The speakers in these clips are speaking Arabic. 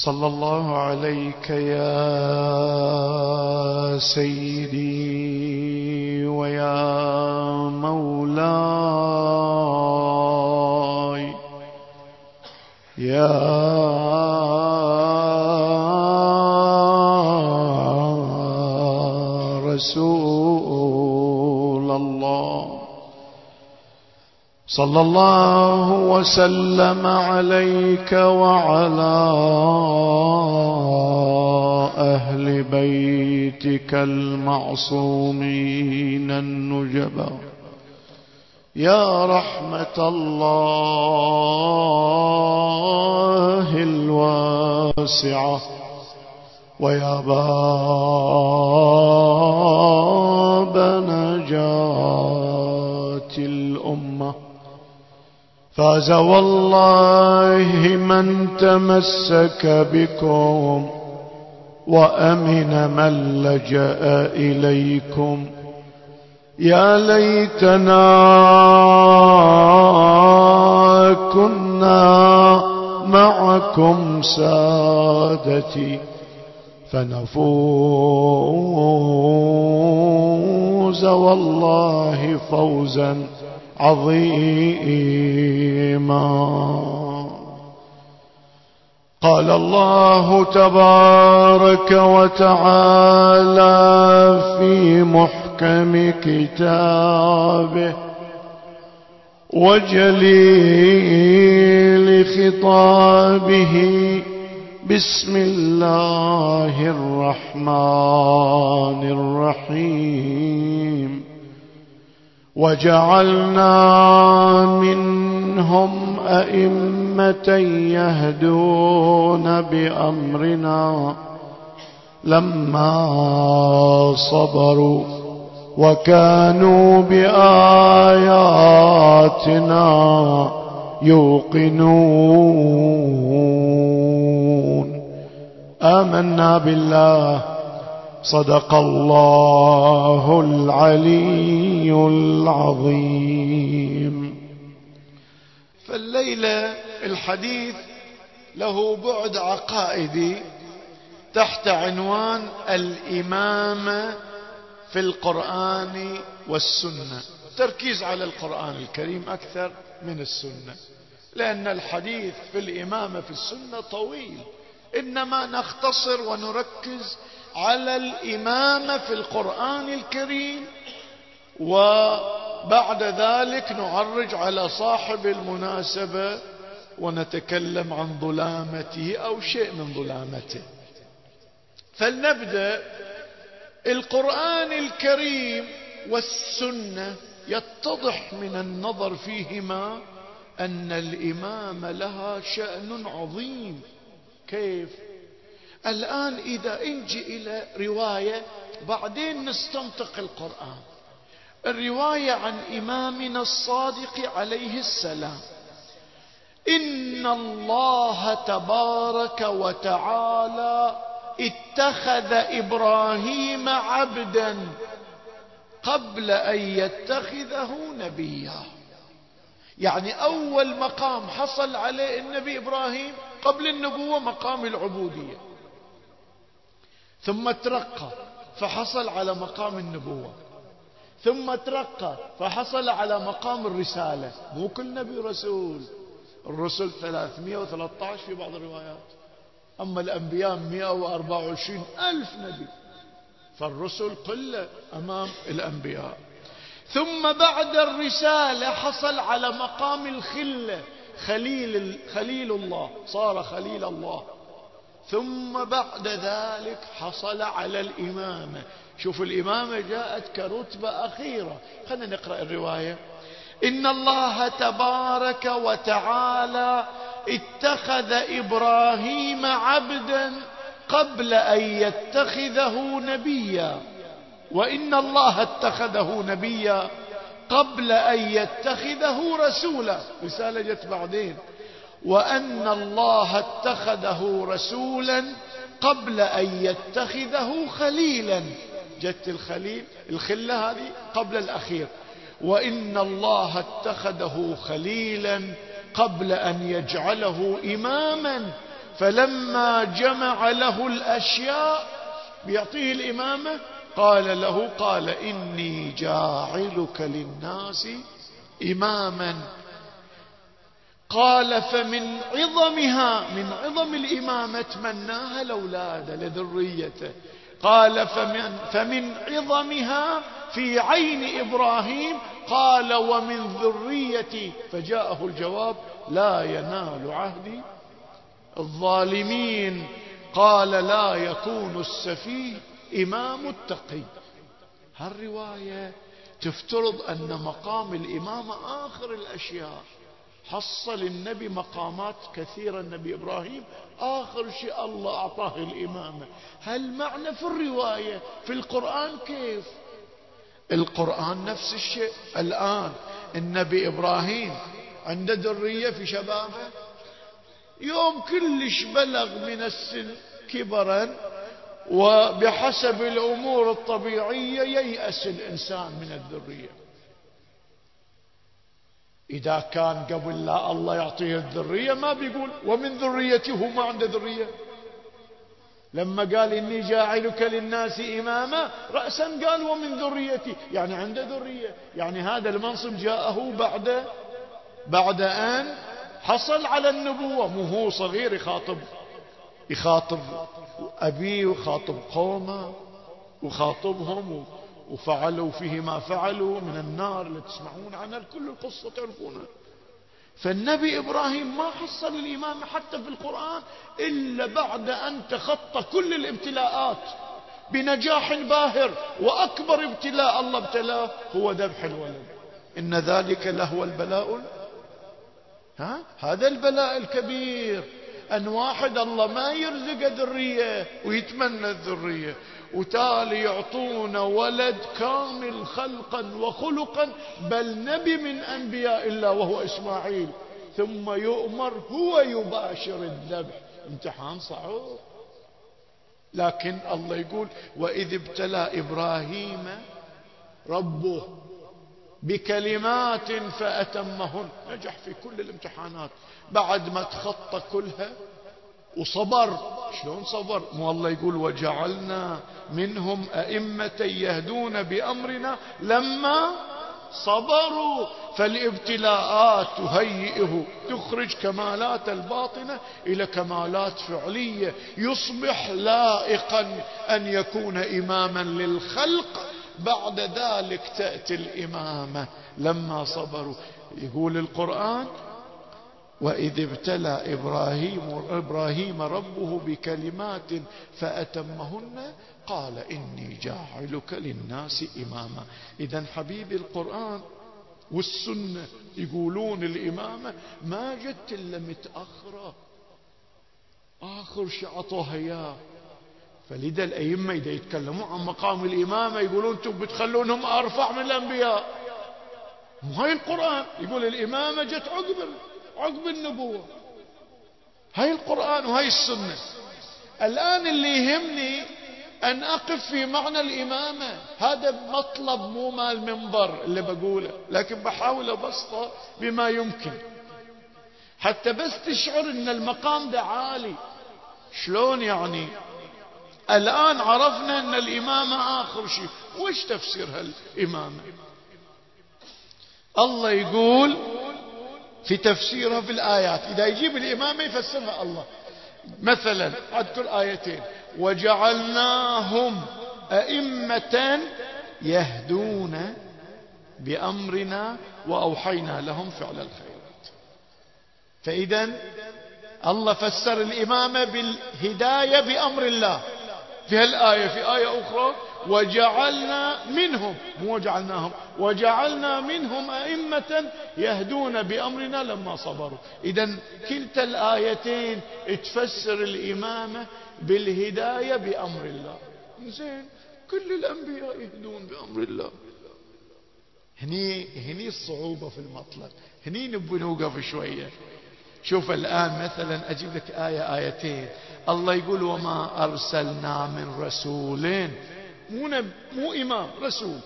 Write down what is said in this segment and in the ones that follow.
صلى الله عليك يا سيدي ويا مولاي يا رسول الله. صلى الله وسلم عليك وعلى أهل بيتك المعصومين النجبا يا رحمة الله الواسعة ويا باب نجاة الأمة. فاز والله من تمسك بكم وأمن من لجأ إليكم. يا ليتنا كنا معكم سادتي فنفوز والله فوزا عظيما. قال الله تبارك وتعالى في محكم كتابه وجليل خطابه بسم الله الرحمن الرحيم. وجعلنا منهم أئمة يهدون بأمرنا لما صبروا وكانوا بآياتنا يوقنون. آمنا بالله. صدق الله العلي العظيم. فالليلة الحديث له بعد عقائدي تحت عنوان الإمامة في القرآن والسنة، تركيز على القرآن الكريم أكثر من السنة، لأن الحديث في الإمامة في السنة طويل، إنما نختصر ونركز على الإمامة في القرآن الكريم، وبعد ذلك نعرج على صاحب المناسبة ونتكلم عن ظلامته أو شيء من ظلامته. فلنبدأ. القرآن الكريم والسنة يتضح من النظر فيهما أن الإمامة لها شأن عظيم. كيف؟ الآن إذا نجي إلى رواية بعدين نستنطق القرآن. الرواية عن إمامنا الصادق عليه السلام: إن الله تبارك وتعالى اتخذ إبراهيم عبدا قبل أن يتخذه نبيا. يعني أول مقام حصل عليه النبي إبراهيم قبل النبوة مقام العبودية، ثم ترقى فحصل على مقام النبوة، ثم ترقى فحصل على مقام الرسالة. مو كل نبي رسول، الرسل 313 في بعض الروايات، أما الأنبياء 124 ألف نبي، فالرسل قلة أمام الأنبياء. ثم بعد الرسالة حصل على مقام الخلة، خليل الله، صار خليل الله. ثم بعد ذلك حصل على الإمامة. شوف، الإمامة جاءت كرتبة أخيرة. خلينا نقرأ الرواية. إن الله تبارك وتعالى اتخذ إبراهيم عبدا قبل أن يتخذه نبيا، وإن الله اتخذه نبيا قبل أن يتخذه رسولا. رسالة جت بعدين. وأن الله اتخذه رسولا قبل أن يتخذه خليلا. جت الخليل، الخلة هذه قبل الأخير. وإن الله اتخذه خليلا قبل أن يجعله إماما فلما جمع له الأشياء بيعطيه الإمامة قال له قال إني جاعلك للناس إماما. قال فمن عظمها، من عظم الإمامة تمناها الأولاد لذريته. قال فمن عظمها في عين إبراهيم قال ومن ذريتي. فجاءه الجواب لا ينال عهدي الظالمين. قال لا يكون السفيه إمام التقي. هالرواية تفترض أن مقام الإمامة آخر الأشياء. حصل النبي مقامات كثيرة، النبي إبراهيم آخر شيء الله أعطاه الإمامة. هل معنى في الرواية في القرآن كيف؟ القرآن نفس الشيء. الآن النبي إبراهيم عنده ذرية في شبابه، يوم كلش بلغ من السن كبرا وبحسب الأمور الطبيعية ييأس الإنسان من الذرية. إذا كان قبل لا الله يعطيه الذرية ما بيقول ومن ذريته، ما عنده ذرية. لما قال إني جاعلك للناس إماما رأسا قال ومن ذريتي، يعني عنده ذرية. يعني هذا المنصب جاءه بعد أن حصل على النبوة. مو هو صغير يخاطب أبيه ويخاطب قومه وخاطبهم وفعلوا فيه ما فعلوا من النار اللي تسمعون عنها، كل القصة تعرفونها. فالنبي إبراهيم ما حصل الإمامة حتى في القرآن إلا بعد أن تخطى كل الابتلاءات بنجاح باهر. وأكبر ابتلاء الله ابتلاه هو ذبح الولد. إن ذلك لهو البلاء هذا البلاء الكبير، أن واحد الله ما يرزق ذرية ويتمنى الذرية، وتالي يعطون ولد كامل خلقا وخلقا، بل نبي من أنبياء الله وهو إسماعيل، ثم يؤمر هو يباشر الذبح. امتحان صعب. لكن الله يقول وإذ ابتلى إبراهيم ربه بكلمات فأتمهن. نجح في كل الامتحانات بعد ما تخطى كلها وصبر. شلون صبر؟ مو الله يقول وجعلنا منهم أئمة يهدون بأمرنا لما صبروا. فالابتلاءات تهيئه، تخرج كمالات الباطنة إلى كمالات فعلية، يصبح لائقا أن يكون إماما للخلق. بعد ذلك تأتي الإمامة لما صبروا. يقول القرآن وإذ ابتلى إبراهيم ربه بكلمات فأتمهن قال إني جاعلك للناس إماما. إذن حبيبي القرآن والسنة يقولون الإمامة ما جت إلا متأخرة، آخر شيء عطوها إياه. فلذا الأئمة إذا يتكلموا عن مقام الإمامة يقولون أنتم بتخلونهم أرفع من الأنبياء. هاي القرآن يقول الإمامة جت عقب النبوة. هاي القرآن وهاي السنة. الآن اللي يهمني أن أقف في معنى الإمامة. هذا مطلب مو مال منبر اللي بقوله، لكن بحاول أبسطه بما يمكن حتى بس تشعر أن المقام ده عالي. شلون يعني؟ الآن عرفنا أن الإمامة آخر شيء. وش تفسير هالإمامة؟ الله يقول في تفسيرها في الآيات، إذا يجيب الإمامة يفسرها الله. مثلا أذكر آيتين: وجعلناهم أئمة يهدون بأمرنا وأوحينا لهم فعل الخيرات. فإذا الله فسر الإمامة بالهداية بأمر الله في هالآية. في آية أخرى وجعلنا منهم، مو وجعلناهم، وجعلنا منهم أئمة يهدون بأمرنا لما صبروا. إذن كلتا الآيتين تفسر الإمامة بالهداية بأمر الله. زين، كل الأنبياء يهدون بأمر الله. هني الصعوبة في المطلب، هني نبي نوقف شوية. شوف الآن مثلا أجيب لك آيتين. الله يقول وما أرسلنا من رسول، مو إمام، رسول.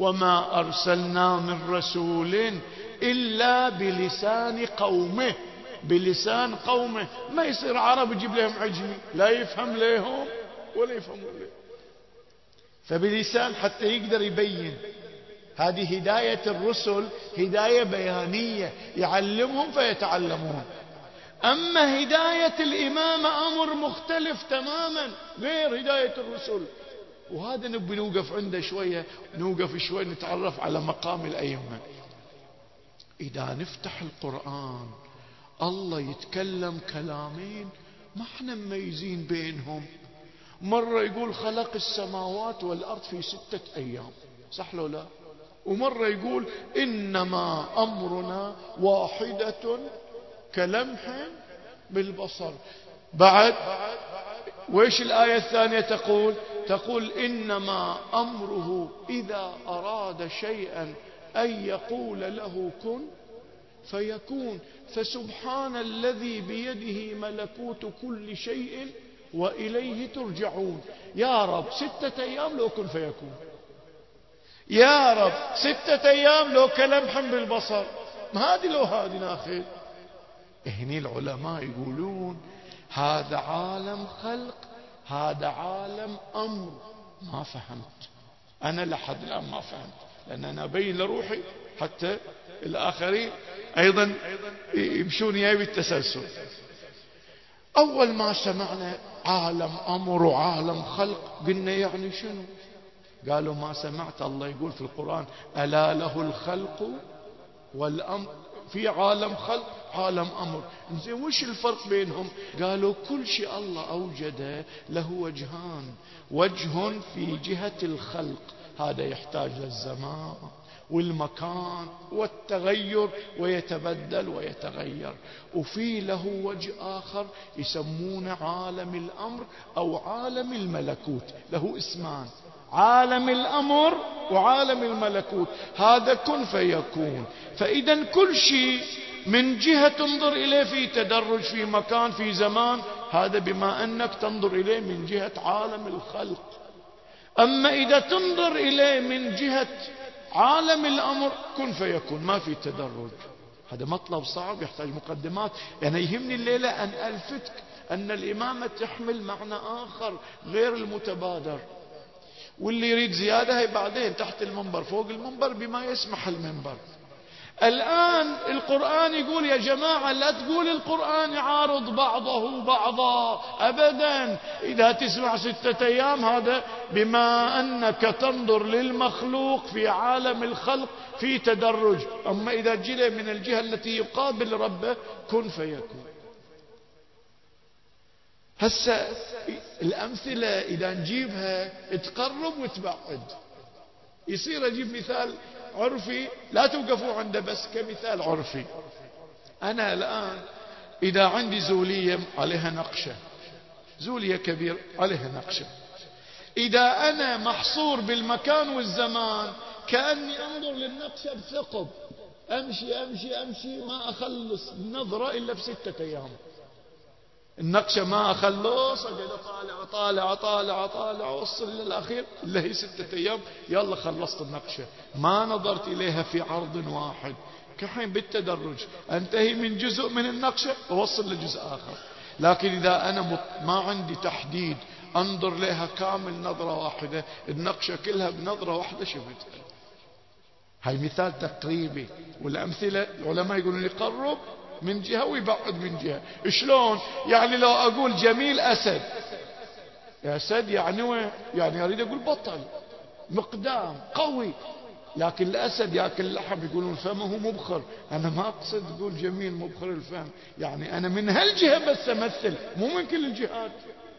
وما أرسلنا من رسول إلا بلسان قومه بلسان قومه. ما يصير عرب يجيب لهم عجمي لا يفهم لهم ولا يفهموا له، فبلسان حتى يقدر يبين. هذه هداية الرسل هداية بيانية يعلمهم فيتعلمون. أما هداية الإمام أمر مختلف تماما غير هداية الرسل، وهذا نبي نوقف عنده شوية، نوقف شوية نتعرف على مقام الأئمة. إذا نفتح القرآن الله يتكلم كلامين ما احنا مميزين بينهم. مرة يقول خلق السماوات والأرض في 6 أيام، صح لو لا؟ ومرة يقول إنما أمرنا واحدة كلمح بالبصر. بعد ويش الآية الثانية تقول إنما أمره إذا أراد شيئا أن يقول له كن فيكون. فسبحان الذي بيده ملكوت كل شيء وإليه ترجعون. يا رب 6 أيام لو كن فيكون، يا رب 6 أيام لو كلمح بالبصر، ما هذه لو هذه ناخذ. هني العلماء يقولون هذا عالم خلق، هذا عالم أمر. ما فهمت أنا لحد الآن ما فهمت، لأن أنا أبين لروحي حتى الآخرين أيضا يمشون ياي بالتسلسل. أول ما سمعنا عالم أمر وعالم خلق قلنا يعني شنو؟ قالوا ما سمعت الله يقول في القرآن ألا له الخلق والأمر، في عالم خلق عالم أمر. زين وش الفرق بينهم؟ قالوا كل شيء الله أوجده له وجهان، وجه في جهة الخلق هذا يحتاج للزمان والمكان والتغير ويتبدل ويتغير، وفي له وجه آخر يسمونه عالم الأمر أو عالم الملكوت، له اسمان، عالم الأمر وعالم الملكوت. هذا كن فيكون. فإذا كل شيء من جهة تنظر إليه في تدرج في مكان في زمان، هذا بما أنك تنظر إليه من جهة عالم الخلق. أما إذا تنظر إليه من جهة عالم الأمر كن فيكون، ما في تدرج. هذا مطلب صعب يحتاج مقدمات. يعني يهمني الليلة أن ألفتك أن الإمامة تحمل معنى آخر غير المتبادر، واللي يريد زيادة هي بعدين تحت المنبر فوق المنبر بما يسمح المنبر. الآن القرآن يقول يا جماعة لا تقول القرآن يعارض بعضه بعضا أبدا. إذا تسمع 6 أيام هذا بما أنك تنظر للمخلوق في عالم الخلق في تدرج. أما إذا جئ من الجهة التي يقابل ربه كن فيكون. هسه الأمثلة إذا نجيبها تقرب وتبعد. يصير أجيب مثال عرفي لا توقفوا عنده بس كمثال عرفي. أنا الآن إذا عندي زولية عليها نقشة، زولية كبير عليها نقشة، إذا أنا محصور بالمكان والزمان كأني أنظر للنقشة بثقب، أمشي أمشي أمشي ما أخلص النظرة إلا ب6 أيام. النقشة ما أخلص أقعد أطالع أطالع أطالع أطالع أوصل إلى الأخير إلا هي 6 أيام يلا خلصت النقشة. ما نظرت إليها في عرض واحد، كحين بالتدرج أنتهي من جزء من النقشة وأوصل لجزء آخر. لكن إذا أنا ما عندي تحديد أنظر لها كامل نظرة واحدة، النقشة كلها بنظرة واحدة شفتها. هاي مثال تقريبي، والأمثلة العلماء يقولون يقرب من جهة ويبعد من جهة. شلون؟ يعني لو أقول جميل أسد، أسد يعني يعني أريد أقول بطل مقدام قوي، لكن الأسد يأكل اللحم يقولون فمه مبخر. أنا ما أقصد أقول جميل مبخر الفم، يعني أنا من هالجهة بس أمثل مو من كل الجهات.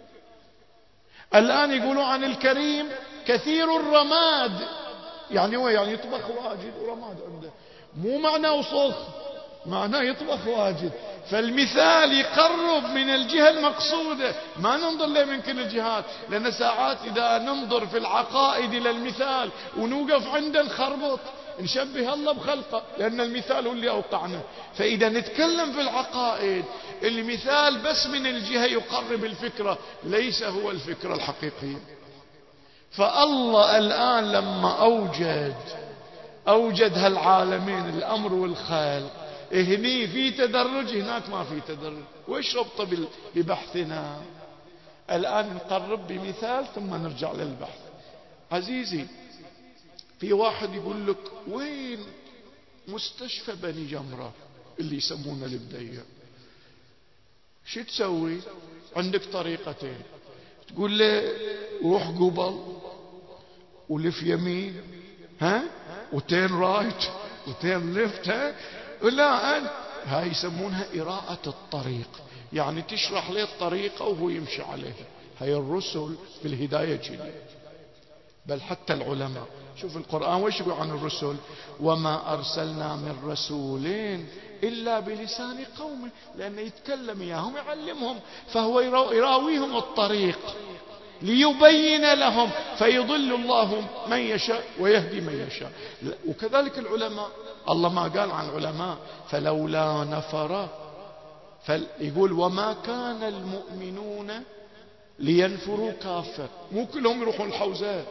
الآن يقولون عن الكريم كثير الرماد، يعني هو يعني يطبخ واجد ورماد عنده، مو معناه صخ، معناه يطبخ واجد. فالمثال يقرب من الجهة المقصودة، ما ننظر له من كل الجهات، لأن ساعات إذا ننظر في العقائد إلى المثال ونوقف عنده نخربط، نشبه الله بخلقه، لأن المثال هو اللي أوقعنا. فإذا نتكلم في العقائد المثال بس من الجهة يقرب الفكرة، ليس هو الفكرة الحقيقية. فالله الآن لما أوجد هالعالمين الأمر والخلق، هني في تدرج، هناك ما في تدرج. وإيش ربطه ببحثنا؟ الآن نقرب بمثال ثم نرجع للبحث. عزيزي، في واحد يقول لك وين مستشفى بني جمرة اللي يسمونه البدية؟ شو تسوي؟ عندك طريقتين. تقول له روح قبل ولف يمين، ها، وتين رايت وتين لفت، ها، لا أنت هاي يسمونها إراءة الطريق، يعني تشرح له الطريقة وهو يمشي عليها. هاي الرسل في الهداية جديد. بل حتى العلماء، شوف القرآن وش يقول عن الرسل؟ وما أرسلنا من رسولين إلا بلسان قومه، لأنه يتكلم إياهم يعلمهم، فهو يراويهم الطريق ليبين لهم، فيضل الله من يشاء ويهدي من يشاء. وكذلك العلماء، الله ما قال عن العلماء فلولا نفر، يقول وما كان المؤمنون لينفروا كافة، مو كلهم يروحون الحوزة،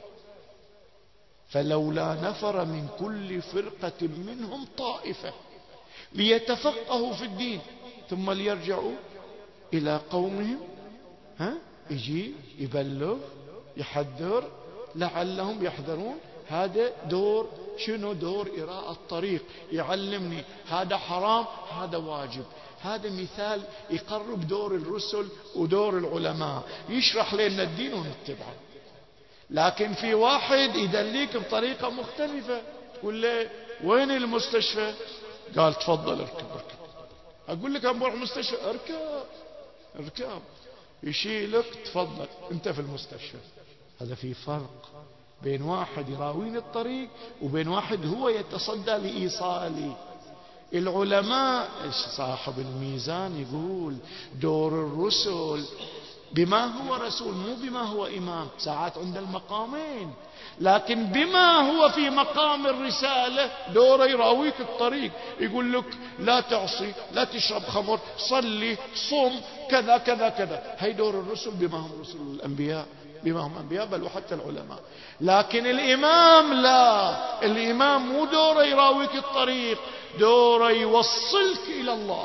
فلولا نفر من كل فرقة منهم طائفة ليتفقهوا في الدين ثم ليرجعوا إلى قومهم، ها، يجي يبلغ يحذر لعلهم يحذرون. هذا دور شنو؟ دور إراءة الطريق، يعلمني هذا حرام هذا واجب. هذا مثال يقرب دور الرسل ودور العلماء، يشرح لنا الدين ونتبعه. لكن في واحد يدليك بطريقة مختلفة، تقول له وين المستشفى؟ قال تفضل اركب. أقول لك أبغى المستشفى، اركب يشيلك، تفضل انت في المستشفى. هذا في فرق بين واحد يراويني الطريق وبين واحد هو يتصدى لإيصالي. العلماء صاحب الميزان يقول دور الرسل بما هو رسول، مو بما هو إمام. ساعات عند المقامين، لكن بما هو في مقام الرسالة دوره يراويك الطريق، يقول لك لا تعصي، لا تشرب خمر، صلي، صم، كذا كذا كذا. هي دور الرسل بما هم رسل الأنبياء، بما هم أنبياء، بل وحتى العلماء. لكن الإمام لا، الإمام مو دوره يراويك الطريق، دوره يوصلك إلى الله.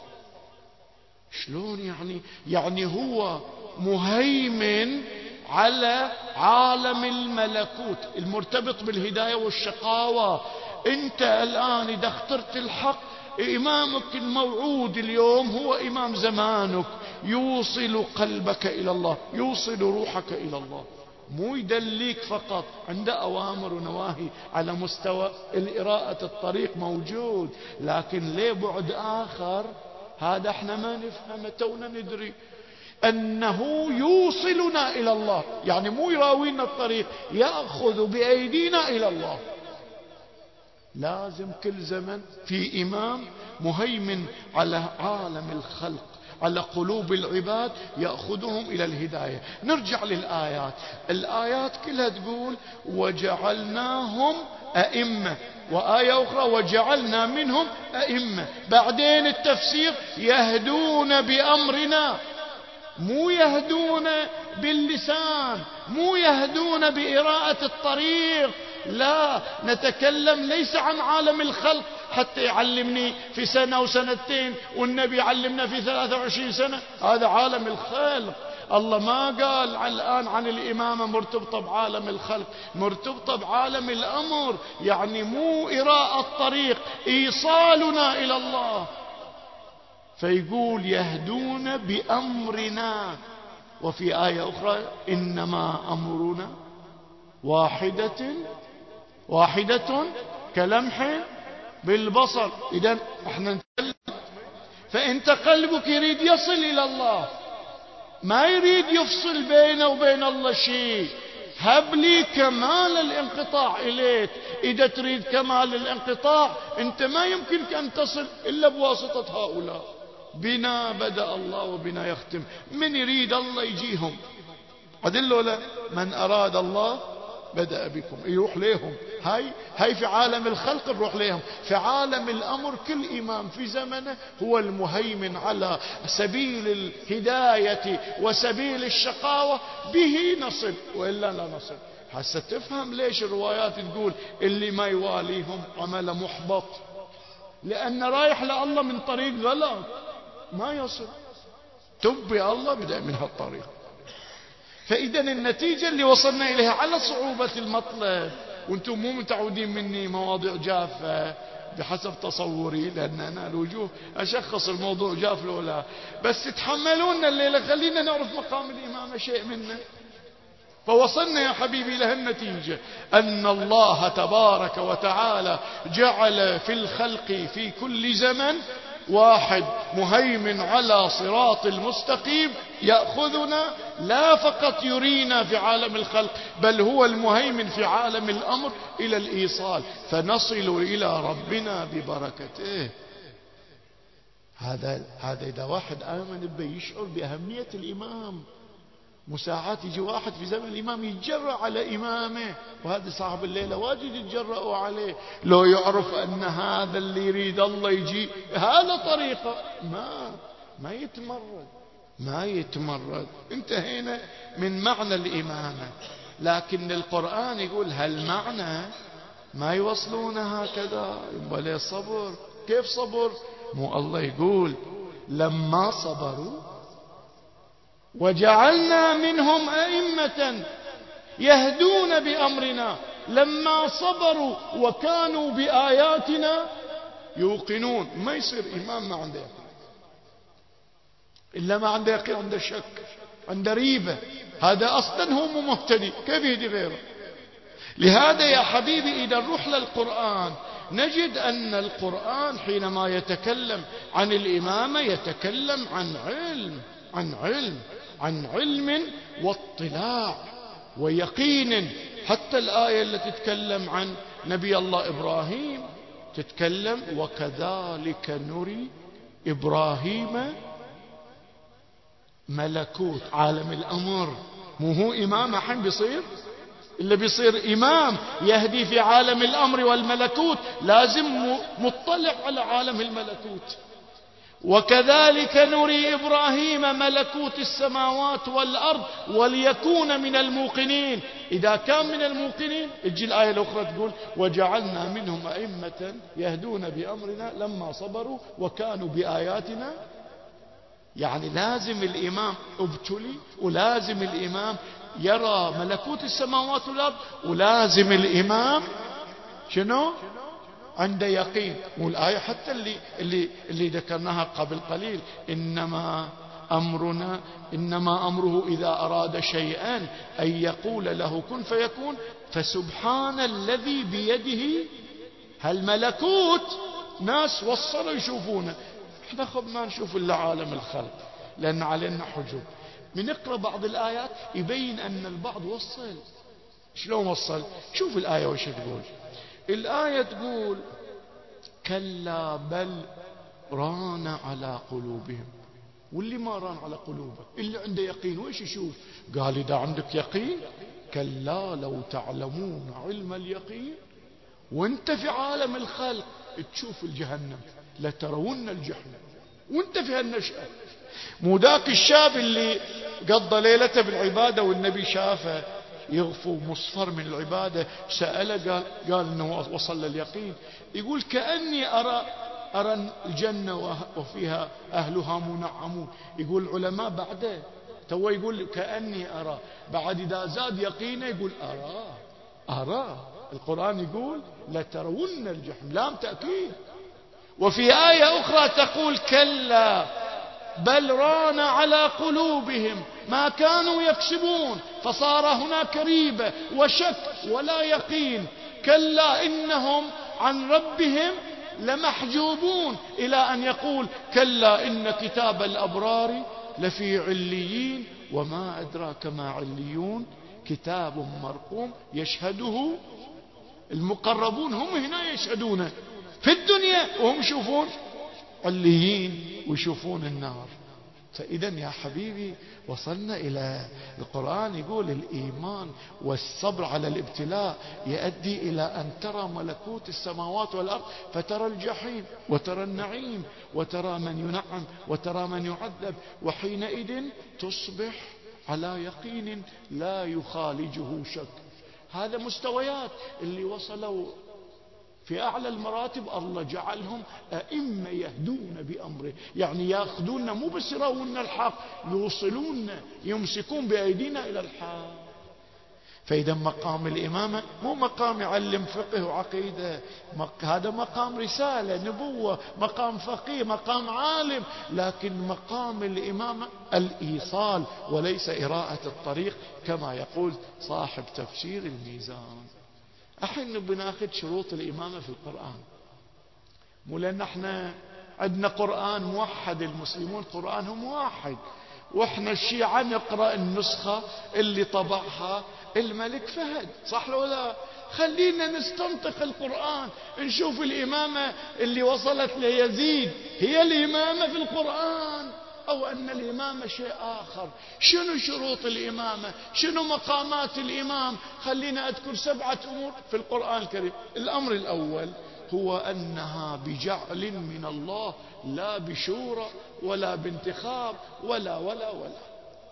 شلون يعني هو مهيمن على عالم الملكوت المرتبط بالهداية والشقاوة. انت الآن اذا اخترت الحق، امامك الموعود اليوم هو امام زمانك، يوصل قلبك الى الله، يوصل روحك الى الله، مو يدليك فقط. عنده اوامر ونواهي على مستوى الإراءة الطريق موجود، لكن ليه بعد اخر هذا احنا ما نفهمه. تونا ندري انه يوصلنا الى الله، يعني مو يراوينا الطريق، يأخذ بأيدينا الى الله. لازم كل زمن في امام مهيمن على عالم الخلق، على قلوب العباد، يأخذهم الى الهداية. نرجع للآيات. الآيات كلها تقول وجعلناهم أئمة، وآية أخرى وجعلنا منهم أئمة. بعدين التفسير يهدون بأمرنا، مو يهدون باللسان، مو يهدون بإراءة الطريق، لا، نتكلم ليس عن عالم الخلق حتى يعلمني في سنة وسنتين والنبي يعلمنا في 23 سنة. هذا عالم الخلق. الله ما قال الآن عن الإمامة مرتبطة بعالم الخلق، مرتبطة بعالم الأمر، يعني مو إراءة الطريق، إيصالنا إلى الله. فيقول يهدون بأمرنا. وفي آية أخرى إنما أمرنا واحدة كلمح بالبصر. إذن احنا نتكلم، فانت قلبك يريد يصل إلى الله، ما يريد يفصل بينه وبين الله شيء. هب لي كمال الانقطاع إليك. إذا تريد كمال الانقطاع انت ما يمكنك أن تصل إلا بواسطة هؤلاء. بنا بدأ الله وبنا يختم. من يريد الله يجيهم. أدلوا له من أراد الله بدأ بكم، يروح ليهم. هاي في عالم الخلق نروح ليهم. في عالم الأمر كل إمام في زمنه هو المهيمن على سبيل الهداية وسبيل الشقاوة، به نصل وإلا لا نصل. هسه تفهم ليش الروايات تقول اللي ما يواليهم عمل محبط. لأن رايح لله من طريق غلط ما يصل. تب يا الله بدأ من هالطريق. فإذا النتيجة اللي وصلنا إليها على صعوبة المطلب، وانتم مو متعودين مني مواضيع جافة بحسب تصوري، لأن أنا الوجوه أشخص الموضوع جاف لو لا، بس تحملونا الليلة خلينا نعرف مقام الإمامة شيء منه. فوصلنا يا حبيبي لها النتيجة أن الله تبارك وتعالى جعل في الخلق في كل زمن واحد مهيمن على صراط المستقيم يأخذنا، لا فقط يرينا في عالم الخلق، بل هو المهيمن في عالم الأمر إلى الإيصال، فنصل إلى ربنا ببركته. هذا إذا واحد آمن به يشعر بأهمية الإمام. مساعات يجي واحد في زمن الإمام يتجرأ على إمامه، وهذا صاحب الليلة واجد يتجرأوا عليه، لو يعرف أن هذا اللي يريد الله يجي هذا طريقة ما يتمرد. انتهينا من معنى الإمامة. لكن القرآن يقول هالمعنى ما يوصلون هكذا، يبقى ليه صبر. كيف صبر؟ مو الله يقول لما صبروا وجعلنا منهم أئمة يهدون بأمرنا لما صبروا وكانوا بآياتنا يوقنون. ما يصير إمام ما عنده يقين، إلا ما عنده يقين عنده شك عنده ريبة، هذا أصلا هو مو مهتدي، كيف يهدي غيره؟ لهذا يا حبيبي إذا نروح للقرآن نجد أن القرآن حينما يتكلم عن الإمامة يتكلم عن علم واطلاع ويقين. حتى الآية التي تتكلم عن نبي الله إبراهيم تتكلم وكذلك نري إبراهيم ملكوت عالم الأمر. مو هو إمام الحين بيصير، اللي بيصير إمام يهدي في عالم الأمر والملكوت لازم مطلع على عالم الملكوت. وكذلك نري إبراهيم ملكوت السماوات والأرض وليكون من الموقنين. إذا كان من الموقنين تجي الآية الأخرى تقول وجعلنا منهم أئمة يهدون بأمرنا لما صبروا وكانوا بآياتنا. يعني لازم الإمام ابتلي، ولازم الإمام يرى ملكوت السماوات والأرض، ولازم الإمام شنو؟ عنده يقين. والآية حتى اللي ذكرناها قبل قليل إنما أمره إذا أراد شيئا أن يقول له كن فيكون. فسبحان الذي بيده هالملكوت. ناس وصلوا يشوفونه، احنا خب ما نشوف إلا عالم الخلق لأن علينا حجب. بنقرأ بعض الآيات يبين أن البعض وصل. شلون وصل؟ شوف الآية وش تقول. الآية تقول كلا بل ران على قلوبهم. واللي ما ران على قلوبه اللي عنده يقين وش يشوف؟ قال إذا عندك يقين كلا لو تعلمون علم اليقين وانت في عالم الخلق تشوف الجهنم لترون الجحيم وانت في هالنشأة. مو ذاك الشاب اللي قضى ليلته بالعبادة والنبي شافه يغفو مصفر من العبادة، سأله قال انه وصل لليقين. يقول كأني أرى الجنة وفيها أهلها منعمون. يقول العلماء بعده تو يقول كأني أرى، بعد إذا زاد يقينه يقول أرى. القرآن يقول لترون الجحيم، لام تأكيد. وفي آية أخرى تقول كلا بل ران على قلوبهم ما كانوا يكسبون فصار هناك ريبة وشك ولا يقين. كلا إنهم عن ربهم لمحجوبون، إلى أن يقول كلا إن كتاب الأبرار لفي عليين وما أدراك ما عليون كتاب مرقوم يشهده المقربون. هم هنا يشهدون في الدنيا وهم يشوفون عليين ويشوفون النار. فإذا يا حبيبي وصلنا إلى القرآن يقول الإيمان والصبر على الابتلاء يؤدي إلى أن ترى ملكوت السماوات والأرض فترى الجحيم وترى النعيم وترى من ينعم وترى من يعذب، وحينئذ تصبح على يقين لا يخالجه شك. هذا مستويات اللي وصلوا في أعلى المراتب الله جعلهم أئمة يهدون بأمره، يعني يأخذون مو بس يرونا الحق، يوصلون يمسكون بأيدينا إلى الحق. فإذا مقام الإمامة مو مقام يعلم فقه وعقيدة، هذا مقام رسالة نبوة، مقام فقيه، مقام عالم، لكن مقام الإمامة الإيصال وليس إراءة الطريق كما يقول صاحب تفسير الميزان. الحين بناخذ شروط الإمامة في القرآن، مو لأن احنا عندنا قرآن موحد، المسلمون قرآنهم واحد، واحنا الشيعة نقرأ النسخة اللي طبعها الملك فهد، صح لو لا؟ خلينا نستنطق القرآن، نشوف الإمامة اللي وصلت ليزيد هي الإمامة في القرآن أو أن الإمامة شيء آخر. شنو شروط الإمامة؟ شنو مقامات الإمام؟ خلينا أذكر 7 أمور في القرآن الكريم. الأمر الأول هو أنها بجعل من الله، لا بشورى ولا بانتخاب ولا ولا ولا.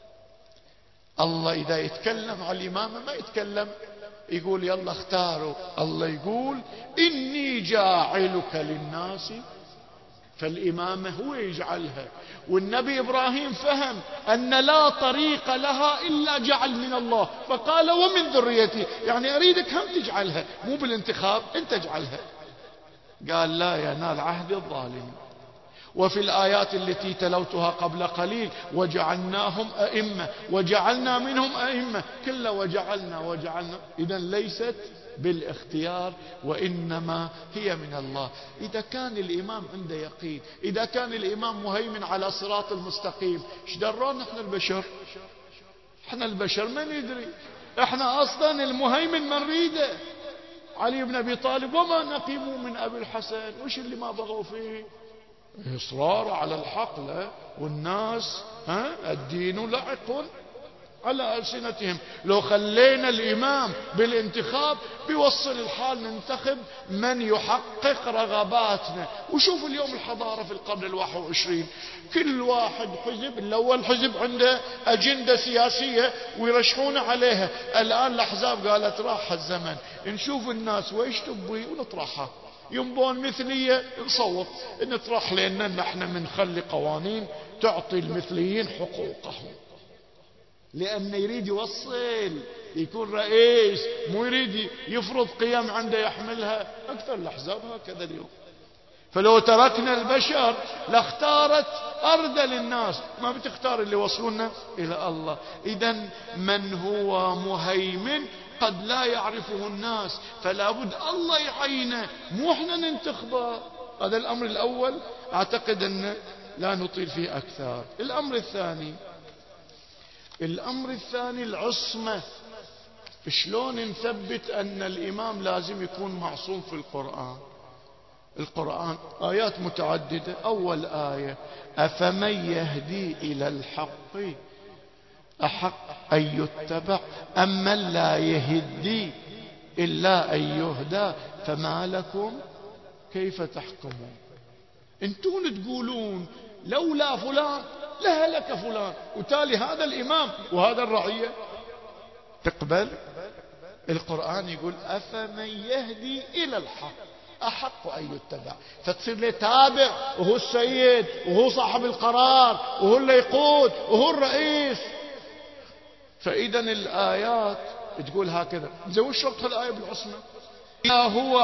الله إذا يتكلم على الإمامة ما يتكلم يقول يلا اختاروا، الله يقول إني جاعلك للناس، فالإمامة هو يجعلها. والنبي إبراهيم فهم أن لا طريق لها إلا جعل من الله، فقال ومن ذريتي، يعني أريدك هم تجعلها، مو بالانتخاب، أنت اجعلها. قال لا ينال عهد الظالمين. وفي الآيات التي تلوتها قبل قليل وجعلناهم أئمة وجعلنا منهم أئمة، كلا وجعلنا، إذا ليست بالاختيار وإنما هي من الله. إذا كان الإمام عنده يقين، إذا كان الإمام مهيمن على صراط المستقيم، ايش درونا احنا البشر؟ احنا البشر ما ندري، احنا أصلا المهيمن ما نريده. علي بن أبي طالب وما نقموا من أبي الحسن، وش اللي ما بغوا فيه؟ إصرار على الحق، لا والناس الدين لعق على ألسنتهم. لو خلينا الإمام بالانتخاب بيوصل الحال ننتخب من يحقق رغباتنا. وشوف اليوم الحضارة في القرن 21، كل واحد حزب، الأول حزب عنده أجندة سياسية ويرشحون عليها. الآن الأحزاب قالت راح الزمن، نشوف الناس ويش تبي ونطرحها. ينبون مثلية نصوت نطرح، لأننا نحن منخلي قوانين تعطي المثليين حقوقهم، لأنه يريد يوصل يكون رئيس، مو يريد يفرض قيم عنده يحملها. أكثر الأحزاب هكذا اليوم. فلو تركنا البشر لاختارت أرذل الناس، ما بتختار اللي وصلونا إلى الله. إذن من هو مهيمن قد لا يعرفه الناس، فلا بد الله يعينه، مو احنا ننتخبه. هذا الأمر الأول، أعتقد أن لا نطيل فيه أكثر. الأمر الثاني العصمة. شلون نثبت أن الإمام لازم يكون معصوم في القرآن آيات متعددة. أول آية أفمن يهدي إلى الحق أحق أن يتبع أم من لا يهدي إلا أن يهدى فما لكم كيف تحكمون. انتون تقولون لولا فلان لهلك فلان، وتالي هذا الإمام وهذا الرعية تقبل؟ القرآن يقول أفمن يهدي إلى الحق أحق أن يتبع، فتصير له تابع، وهو السيد وهو صاحب القرار وهو اللي يقود وهو الرئيس. فإذا الآيات تقول هكذا. زي وش ربط الآية بالعصمة؟ هو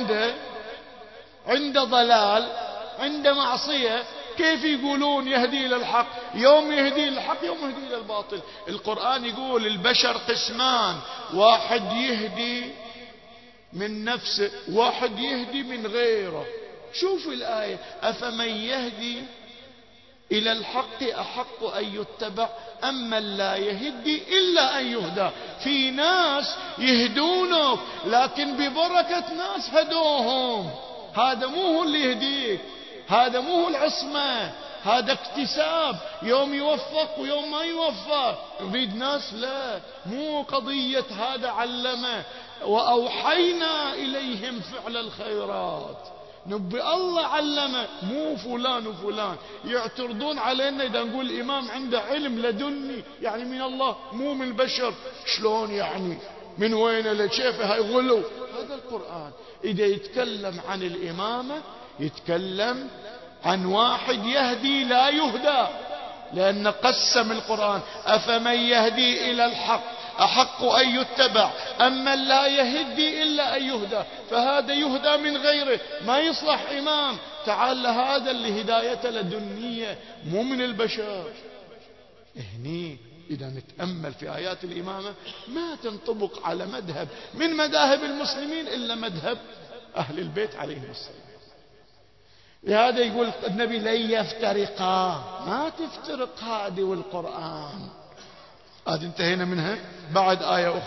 عنده ضلال، عنده معصية، كيف يقولون يهدي إلى الحق؟ يوم يهدي إلى الحق يوم يهدي إلى الباطل. القرآن يقول البشر قسمان، واحد يهدي من نفسه، واحد يهدي من غيره. شوف الآية أفمن يهدي إلى الحق أحق أن يتبع أم من لا يهدي إلا أن يهدى. في ناس يهدونك لكن ببركة ناس هدوهم، هذا مو هو اللي يهديك، هذا مو هو العصمة، هذا اكتساب، يوم يوفق ويوم ما يوفق. نريد ناس لا، مو قضية هذا علمه وأوحينا إليهم فعل الخيرات، نبي الله علمه، مو فلان وفلان. يعترضون علينا إذا نقول الإمام عنده علم لدني، يعني من الله مو من البشر. شلون يعني؟ من وين لشيفه هاي غلو. هذا القرآن إذا يتكلم عن الإمامة يتكلم عن واحد يهدي لا يهدى، لأن قسم القرآن أفمن يهدي إلى الحق أحق أن يتبع أمن لا يهدي إلا أن يهدى، فهذا يهدى من غيره، ما يصلح إمام. تعال هذا اللي هدايته لدنية مو من البشر. هني إذا نتأمل في آيات الإمامة ما تنطبق على مذهب من مذاهب المسلمين إلا مذهب أهل البيت عليهم السلام. لهذا يقول النبي لن يفترقا، ما تفترق هذه والقرآن. هذه انتهينا منها. بعد آية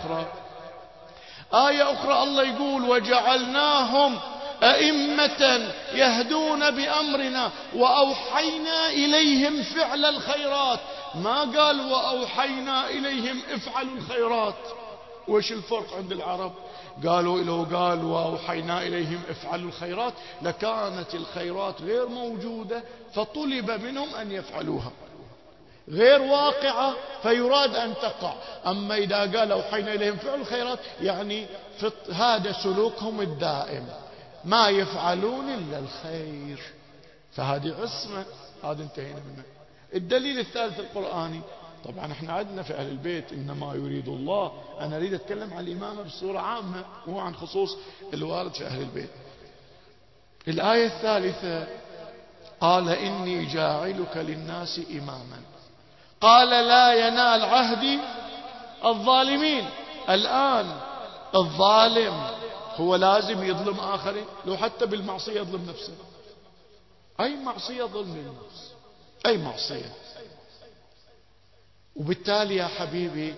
أخرى الله يقول وجعلناهم أئمة يهدون بأمرنا وأوحينا إليهم فعل الخيرات. ما قال وأوحينا إليهم افعلوا الخيرات. وش الفرق عند العرب؟ قالوا لو قال وأوحينا إليهم افعلوا الخيرات لكانت الخيرات غير موجودة فطلب منهم أن يفعلوها، غير واقعة فيراد أن تقع. أما إذا قال أوحينا إليهم فعل الخيرات يعني هذا سلوكهم الدائم، ما يفعلون إلا الخير، فهذه عصمة. هذا انتهينا منه. الدليل الثالث القرآني، طبعا احنا عندنا في أهل البيت إنما يريد الله، أنا أريد أتكلم عن الإمامة بصورة عامة مو عن خصوص الوارد في أهل البيت. الآية الثالثة قال إني جاعلك للناس إماما. قال لا ينال عهدي الظالمين. الآن الظالم هو لازم يظلم آخرين؟ لو حتى بالمعصية يظلم نفسه. أي معصية ظلم النفس، أي معصية. وبالتالي يا حبيبي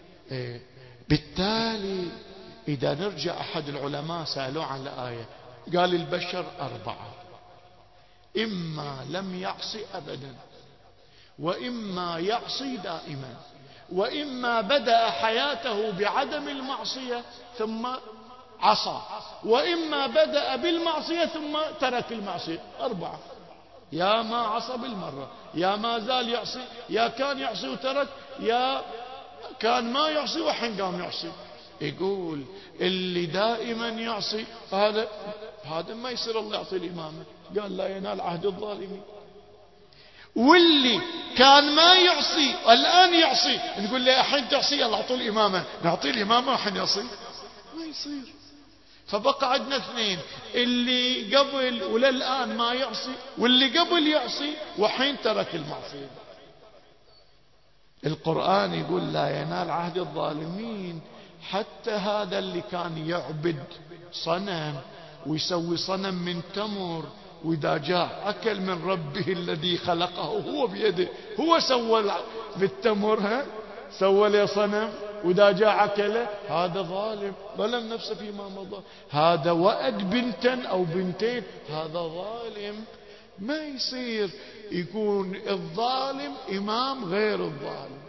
بالتالي إذا نرجع أحد العلماء سألوه عن الآية قال البشر 4: إما لم يعصي أبدا، وإما يعصي دائما، وإما بدأ حياته بعدم المعصية ثم عصى، وإما بدأ بالمعصية ثم ترك المعصية. 4: يا ما عصى بالمرة، يا ما زال يعصي، يا كان يعصي وترك، يا كان ما يعصي وحين قام يعصي. يقول اللي دائما يعصي هذا ما يصير الله يعطي الإمامة. قال لا ينال عهد الظالمين. واللي كان ما يعصي والآن يعصي نقول له الحين تعصي يلا اعطوا الإمامة، نعطي الإمامة وحين يعصي ما يصير. فبقى عندنا 2: اللي قبل وللآن ما يعصي، واللي قبل يعصي وحين ترك المعصية. القرآن يقول لا ينال عهد الظالمين. حتى هذا اللي كان يعبد صنم ويسوي صنم من تمر، وإذا جاء أكل من ربه الذي خلقه هو بيده، هو سوى بالتمر سوى له صنم، وإذا جاء أكله، هذا ظالم ظلم نفسه فيما مضى. هذا وأد بنتا أو بنتين، هذا ظالم. ما يصير يكون الظالم إمام غير الظالم.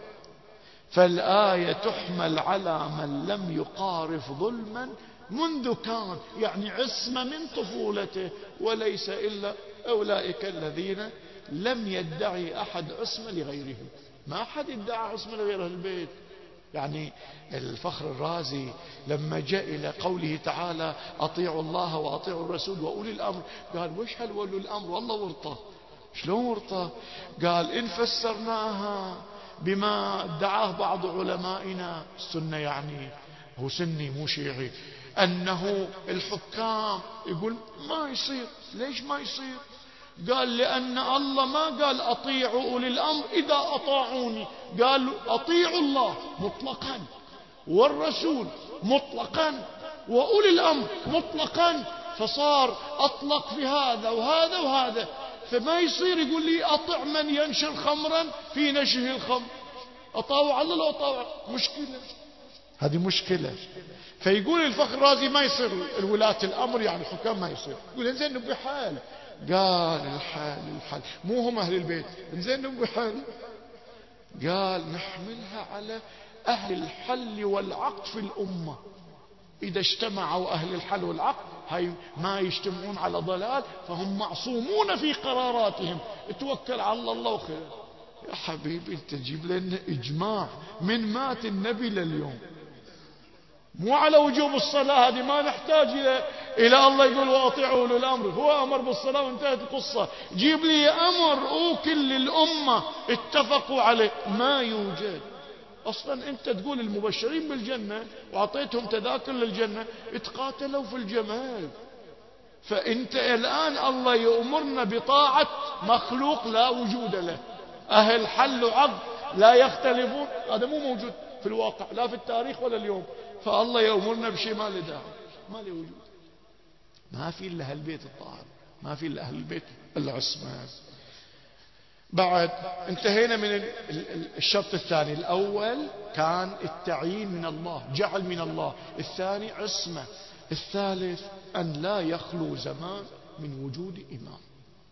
فالآية تحمل على من لم يقارف ظلما منذ كان، يعني عصمة من طفولته، وليس إلا أولئك الذين لم يدعي أحد عصمة لغيرهم. ما أحد يدعى عصمة لغير البيت. يعني الفخر الرازي لما جاء إلى قوله تعالى أطيعوا الله وأطيعوا الرسول وأولي الأمر، قال وش هل ولي الأمر والله ورطة؟ شلون ورطة؟ قال إن فسرناها بما ادعاه بعض علمائنا السنة، يعني هو سني مو شيعي، أنه الحكام يقول ما يصير. ليش ما يصير؟ قال لأن الله ما قال أطيعوا أولي الأمر إذا أطاعوني، قال أطيعوا الله مطلقا والرسول مطلقا وأولي الأمر مطلقا، فصار أطلق في هذا وهذا وهذا. فما يصير يقول لي أطع من ينشر خمرا في نشه الخمر، أطاوع الله لو أطاوع، مشكلة، هذه مشكلة. فيقول الفخر الرازي ما يصير الولاة الأمر يعني الحكام ما يصير. يقول إنزين نبي حال، قال الحال مو هم أهل البيت، إنزين نبي حال، قال نحملها على أهل الحل والعقد في الأمة. إذا اجتمعوا أهل الحل والعقد هاي ما يجتمعون على ضلال، فهم معصومون في قراراتهم. توكل على الله وخير. يا حبيبي انت تجيب لنا إجماع من مات النبي لليوم، مو على وجوب الصلاة، هذه ما نحتاج إلى الله يقول وأطيعوا أولي الأمر، هو أمر بالصلاة وانتهت القصة. جيب لي أمر وكل الأمة اتفقوا عليه، ما يوجد. أصلا أنت تقول المبشرين بالجنة وأعطيتهم تذاكر للجنة اتقاتلوا في الجمال. فأنت الآن الله يأمرنا بطاعة مخلوق لا وجود له، أهل حل وعقد لا يختلفون، هذا مو موجود في الواقع لا في التاريخ ولا اليوم. فالله يأمرنا بشيء ما له داعي، ما له وجود. ما في إلا أهل البيت الطاهر، ما في إلا أهل البيت العصمة. بعد انتهينا من الشرط الثاني. الأول كان التعيين من الله، جعل من الله. الثاني عصمة. الثالث أن لا يخلو زمان من وجود إمام.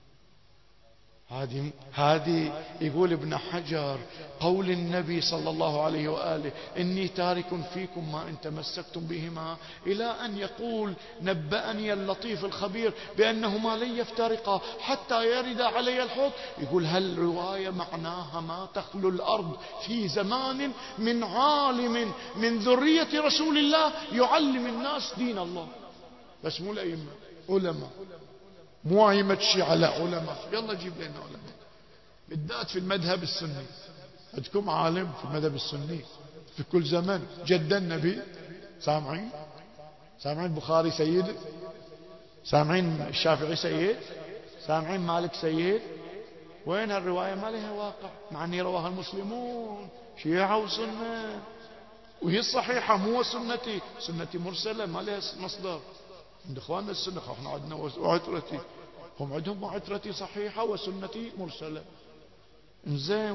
هذه يقول ابن حجر قول النبي صلى الله عليه وآله إني تارك فيكم ما إن تمسكتم بهما، إلى أن يقول نبأني اللطيف الخبير بأنهما لن يفترقا حتى يرد علي الحوض. يقول هل رواية معناها ما تخلو الأرض في زمان من عالم من ذرية رسول الله يعلم الناس دين الله. بس مو الأئمة، علماء، مو أئمة الشيعة، لا علماء. يلا جيب لنا علماء، بالذات في المذهب السني. عندكم عالم في المذهب السني في كل زمن، جد النبي. سامعين؟ سامعين البخاري سيد؟ سامعين الشافعي سيد؟ سامعين مالك سيد؟ وين هالرواية؟ ما لها واقع، مع أني رواها المسلمون شيعة وسنة، وهي الصحيحة مو سنتي. سنتي مرسلة ما لها مصدر. عند اخواننا السنة احنا عندنا وعترتي، هم عندهم وعترتي صحيحة وسنتي مرسلة. زين،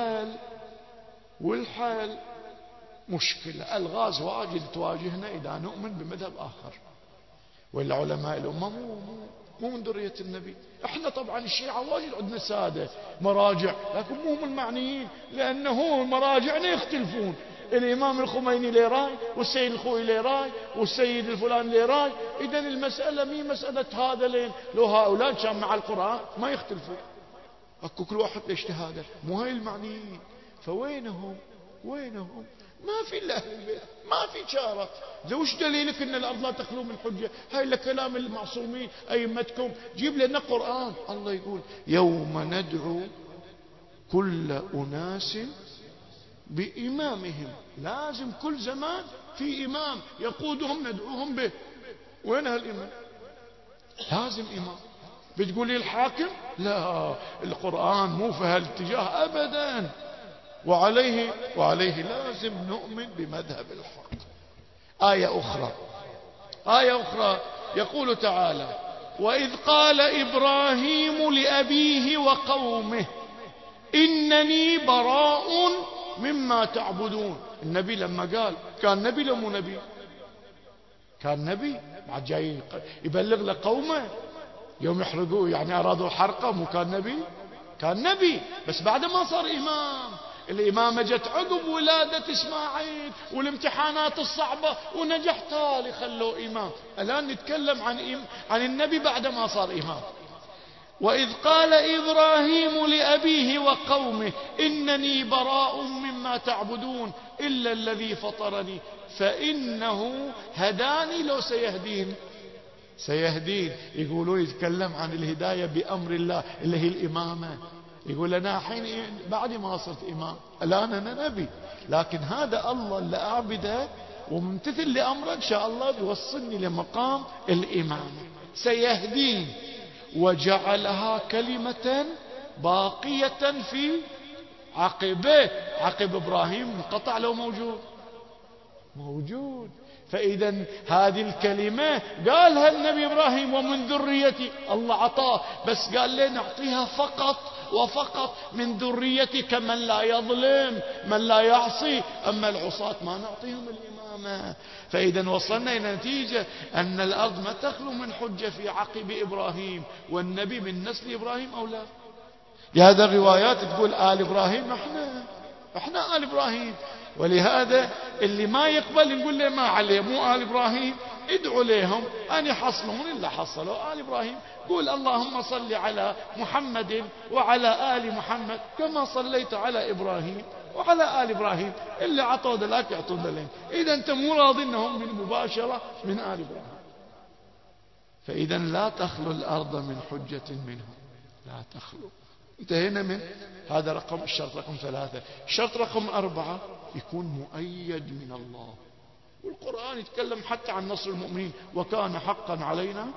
والحال مشكلة، الغاز واجد تواجهنا إذا نؤمن بمذهب آخر. والعلماء الأمة مو من ذرية النبي. احنا طبعا الشيعة واجد عندنا سادة مراجع، لكن مو هم المعنيين، لأنه مراجعنا يختلفون. الإمام الخميني له رأي، والسيد الخوئي له رأي، والسيد الفلان له رأي. إذن المسألة مي مسألة هذا لين، لو هؤلاء كان مع القرآن ما يختلفوا، أكو كل واحد لاجتهاده، مو هاي المعنيين. فوينهم؟ ما في إلا أهل البيت، ما في شارة. وش دليلك أن الأرض لا تخلو من حجة؟ هاي لكلام المعصومين أئمتكم. جيب لنا قرآن. الله يقول يوم ندعو كل أناس بإمامهم. لازم كل زمان في إمام يقودهم ندعوهم به. وين هالإمام؟ لازم إمام. بتقولي الحاكم؟ لا، القرآن مو في هالاتجاه أبدا. وعليه لازم نؤمن بمذهب الحق. آية أخرى يقول تعالى وإذ قال إبراهيم لأبيه وقومه إنني براء مما تعبدون. النبي لما قال كان نبي لو مو نبي؟ كان نبي، بعد جاي يبلغ لقومه يوم يحرقوه، يعني أرادوا حرقه، مو كان نبي؟ كان نبي بس بعد ما صار إمام. الإمامة جت عقب ولادة إسماعيل والامتحانات الصعبة ونجح، تالي خلوه إمام. الآن نتكلم عن النبي بعد ما صار إمام. وإذ قال إبراهيم لأبيه وقومه إنني براء مما تعبدون إلا الذي فطرني فإنه هداني لو سيهدين. يقولون يتكلم عن الهداية بأمر الله اللي هي الإمامة. يقول أنا حين بعد ما صرت إمام الآن أنا نبي، لكن هذا الله اللي أعبده وممتثل لأمره إن شاء الله بيوصلني لمقام الإمامة. سيهدين وجعلها كلمة باقية في عقبه. عقب إبراهيم انقطع لو موجود. فإذا هذه الكلمة قالها النبي إبراهيم ومن ذريتي، الله عطاه، بس قال لي نعطيها فقط وفقط من ذريتك من لا يظلم من لا يعصي، أما العصاة ما نعطيهم الإمامة. فإذا وصلنا إلى نتيجة أن الأرض ما تخلو من حجة في عقب إبراهيم، والنبي من نسل إبراهيم أو لا. لهذا الروايات تقول آل إبراهيم، احنا آل إبراهيم. ولهذا اللي ما يقبل نقول له ما عليه، مو آل إبراهيم، ادعوا لهم أن يحصلون إلا حصلوا آل إبراهيم. قول اللهم صل على محمد وعلى آل محمد كما صليت على إبراهيم وعلى آل إبراهيم اللي عطوا ذلك يعطون ذلك. إذا أنت مو راضي أنهم من مباشرة من آل إبراهيم. فإذا لا تخلو الأرض من حجة منهم، لا تخلو. انتهينا من هذا رقم الشرط رقم 3. الشرط رقم 4 يكون مؤيد من الله. والقرآن يتكلم حتى عن نصر المؤمنين، وكان حقا علينا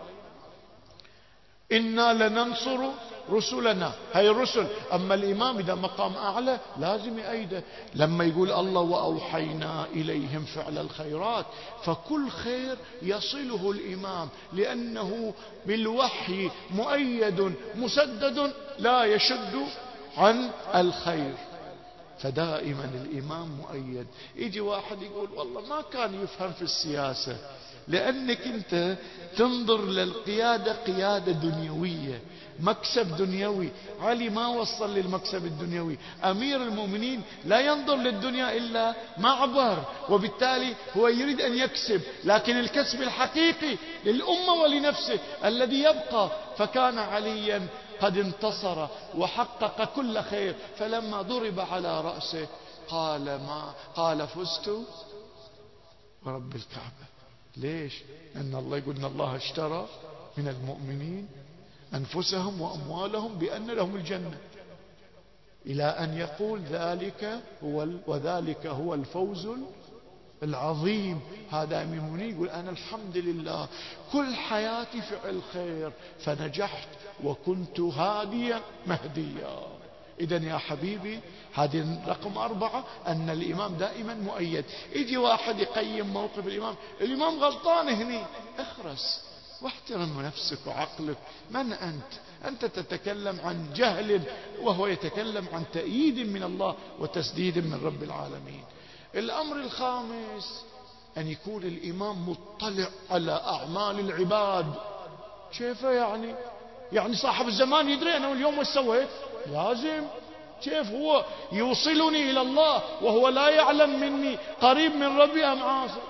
إنا لننصر رسلنا. هاي الرسل. أما الإمام إذا مقام أعلى لازم يأيده. لما يقول الله وأوحينا إليهم فعل الخيرات، فكل خير يصله الإمام، لأنه بالوحي مؤيد مسدد لا يشد عن الخير. فدائما الإمام مؤيد. يجي واحد يقول والله ما كان يفهم في السياسة، لأنك أنت تنظر للقيادة قيادة دنيوية، مكسب دنيوي. علي ما وصل للمكسب الدنيوي. أمير المؤمنين لا ينظر للدنيا إلا معبر، وبالتالي هو يريد أن يكسب، لكن الكسب الحقيقي للأمة ولنفسه الذي يبقى. فكان عليا قد انتصر وحقق كل خير. فلما ضرب على رأسه قال فزت ورب الكعبة. ليش؟ أن الله يقول إن الله اشترى من المؤمنين أنفسهم وأموالهم بأن لهم الجنة، إلى أن يقول وذلك هو الفوز العظيم. هذا أمير المؤمنين يقول أنا الحمد لله كل حياتي فعل خير فنجحت وكنت هاديا مهديا. إذا يا حبيبي هذه رقم 4، أن الإمام دائما مؤيد. يجي واحد يقيم موقف الإمام غلطان هني، اخرس واحترم نفسك وعقلك. من أنت تتكلم عن جهل، وهو يتكلم عن تأييد من الله وتسديد من رب العالمين. الأمر الخامس أن يكون الإمام مطلع على أعمال العباد. كيف يعني صاحب الزمان يدري أنا اليوم وش سويت؟ لازم. كيف هو يوصلني إلى الله وهو لا يعلم مني قريب من ربي أم عاصي؟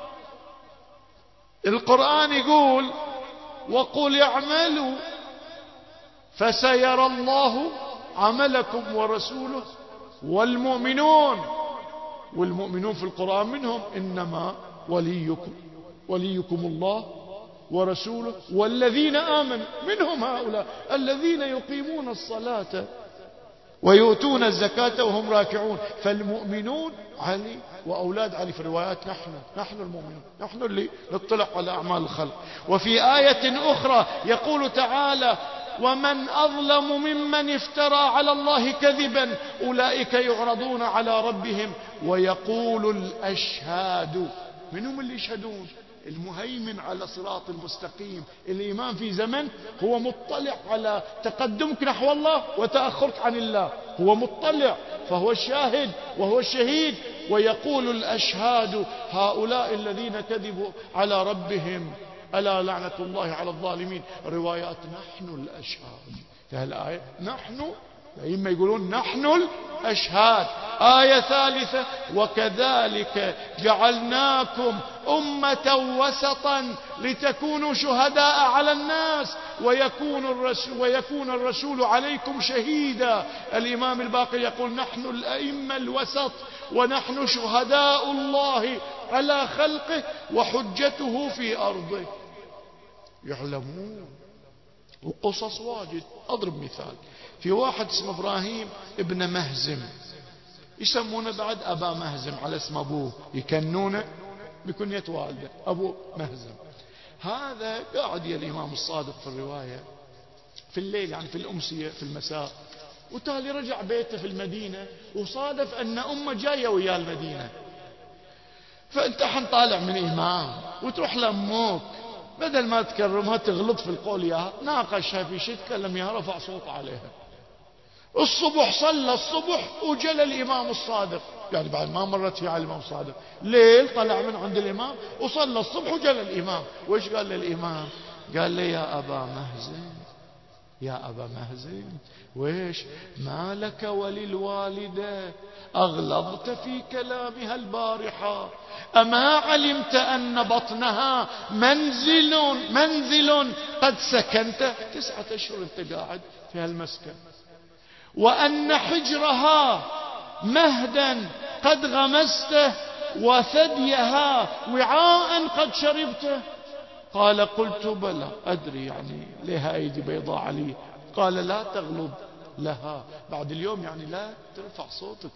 القرآن يقول وقل اعملوا فسيرى الله عملكم ورسوله والمؤمنون. والمؤمنون في القرآن منهم إنما وليكم الله ورسوله والذين آمنوا، منهم هؤلاء الذين يقيمون الصلاة ويؤتون الزكاة وهم راكعون. فالمؤمنون علي وأولاد علي. في الروايات نحن المؤمنون، نحن اللي نطلع على أعمال الخلق. وفي آية أخرى يقول تعالى ومن أظلم ممن افترى على الله كذبا أولئك يعرضون على ربهم ويقول الأشهاد. من هم اللي يشهدون؟ المهيمن على صراط المستقيم. الإمام في زمن هو مطلع على تقدمك نحو الله وتأخرك عن الله، هو مطلع، فهو الشاهد وهو الشهيد. ويقول الأشهاد هؤلاء الذين كذبوا على ربهم ألا لعنة الله على الظالمين. روايات نحن الأشهاد في هالآية، نحن إما يقولون نحن الأشهاد. آية ثالثة وكذلك جعلناكم أمة وسطا لتكونوا شهداء على الناس ويكون الرسول عليكم شهيدا. الإمام الباقر يقول نحن الأئمة الوسط ونحن شهداء الله على خلقه وحجته في أرضه. يعلمون. وقصص واجد. أضرب مثال، في واحد اسمه إبراهيم ابن مهزم، يسمونه بعد أبا مهزم على اسم أبوه، يكنونه بكنية والده أبو مهزم. هذا قاعد يا الإمام الصادق في الرواية في الليل، يعني في الأمسية في المساء، وتالي رجع بيته في المدينة وصادف أن أمه جاية ويا المدينة. فأنت حن طالع من إمام وتروح لأمك، بدل ما تكرمها تغلط في القول ياها، ناقشها في شيء تكلم ياها، رفع صوت عليها. الصبح صلى الصبح وجل الإمام الصادق، يعني بعد ما مرت فيه على الإمام الصادق، ليل طلع من عند الإمام وصلى الصبح وجل الإمام. وإيش قال للإمام؟ قال لي يا أبا مهزم، يا أبا مهزم، وإيش ما لك وللوالدة أغلظت في كلامها البارحة؟ أما علمت أن بطنها منزل قد سكنت 9 أشهر أنت قاعد في هالمسكن، وأن حجرها مهدا قد غمسته وثديها وعاء قد شربته؟ قال قلت بلى أدري، يعني لها أيدي بيضاء علي. قال لا تغلب لها، بعد اليوم يعني لا ترفع صوتك.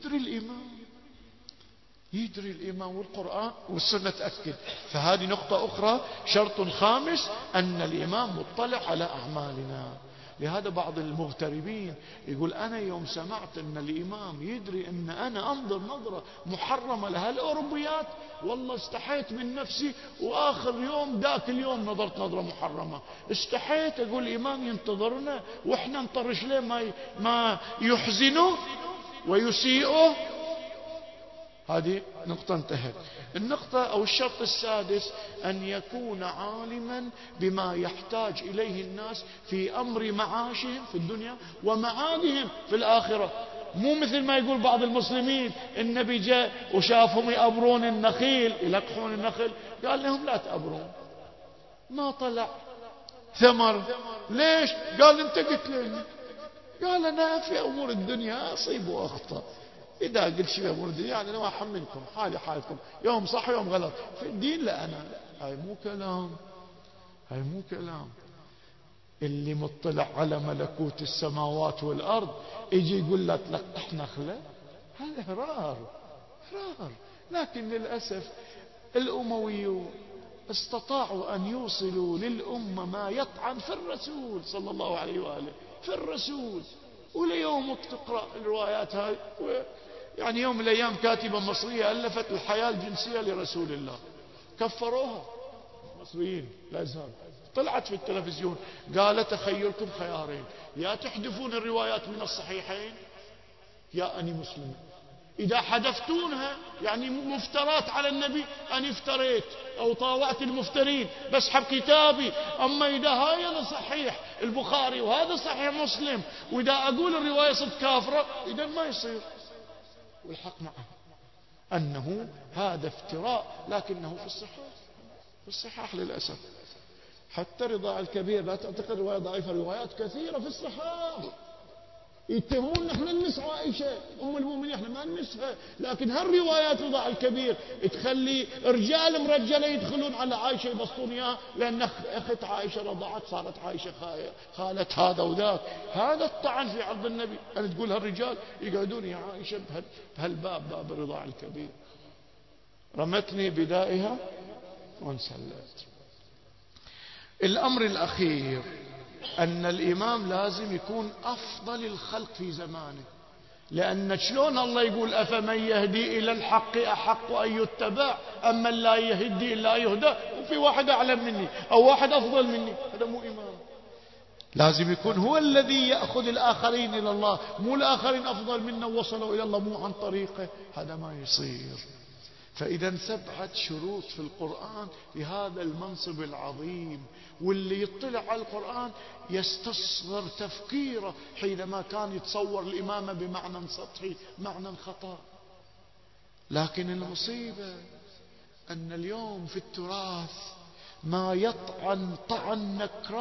يدري الإمام والقرآن والسنة تأكد. فهذه نقطة أخرى. شرط خامس أن الإمام مطلع على أعمالنا. لهذا بعض المغتربين يقول أنا يوم سمعت أن الإمام يدري أن أنا أنظر نظرة محرمة لها الأوروبيات والله استحيت من نفسي، وآخر يوم ذاك اليوم نظرت نظرة محرمة، استحيت أقول الإمام ينتظرنا وإحنا نطرش ليه ما يحزنه ويسيئه. هذه نقطة انتهت. النقطة أو الشرط السادس أن يكون عالما بما يحتاج إليه الناس في أمر معاشهم في الدنيا ومعادهم في الآخرة. مو مثل ما يقول بعض المسلمين النبي جاء وشافهم يأبرون النخيل يلقحون النخل، قال لهم لا تأبرون، ما طلع ثمر. ليش؟ قال انت قلت لنا. قال انا في امور الدنيا اصيب واخطأ، إذا قلت شيء أمور الدنيا يعني أنا أحمل منكم حالكم، يوم صح يوم غلط. في الدين لا، أنا هاي مو كلام. اللي مطلع على ملكوت السماوات والأرض يجي يقول لا تلقح نخلة، هذا إهرار. لكن للأسف الأمويون استطاعوا أن يوصلوا للأمة ما يطعن في الرسول صلى الله عليه وآله، في الرسول. وليوم تقرأ الروايات هاي. يعني يوم من الأيام كاتبة مصرية ألفت الحياة الجنسية لرسول الله، كفروها مصريين الأزهر، طلعت في التلفزيون قالت تخيلكم خيارين، يا تحذفون الروايات من الصحيحين يا أني مسلم. إذا حذفتونها يعني مفترات على النبي، أنا افتريت أو طاوعت المفترين بسحب كتابي. أما إذا هذا صحيح البخاري وهذا صحيح مسلم وإذا أقول الرواية صدق كافرة، إذا ما يصير. والحق معه أنه هذا افتراء، لكنه في الصحاح للأسف. حتى رضاع الكبير لا تعتقد رواية ضعيفة، روايات كثيرة في الصحاح. يتهمون نحن نمس عائشة أم المؤمنين، احنا ما نمسها، لكن هالروايات رضاع الكبير تخلي رجال مرجلة يدخلون على عائشة يبسطون اياها، لأن أخت عائشة رضعت صارت عائشة خالة هذا وذاك. هذا الطعن في عرض النبي، أن تقول هالرجال يقعدون يا عائشة بهالباب، باب الرضاع الكبير. رمتني بدائها وانسلت. الأمر الأخير أن الإمام لازم يكون أفضل الخلق في زمانه، لأن شلون الله يقول أفمن يهدي إلى الحق أحق أن يتبع أما لا يهدي إلا يهدى، وفي واحد أعلم مني أو واحد أفضل مني، هذا مو إمام. لازم يكون هو الذي يأخذ الآخرين إلى الله، مو الآخرين أفضل منا ووصلوا إلى الله مو عن طريقه، هذا ما يصير. فإذا 7 شروط في القرآن لهذا المنصب العظيم، واللي يطلع على القرآن يستصغر تفكيره حينما كان يتصور الإمامة بمعنى سطحي، معنى خطأ. لكن المصيبة أن اليوم في التراث ما يطعن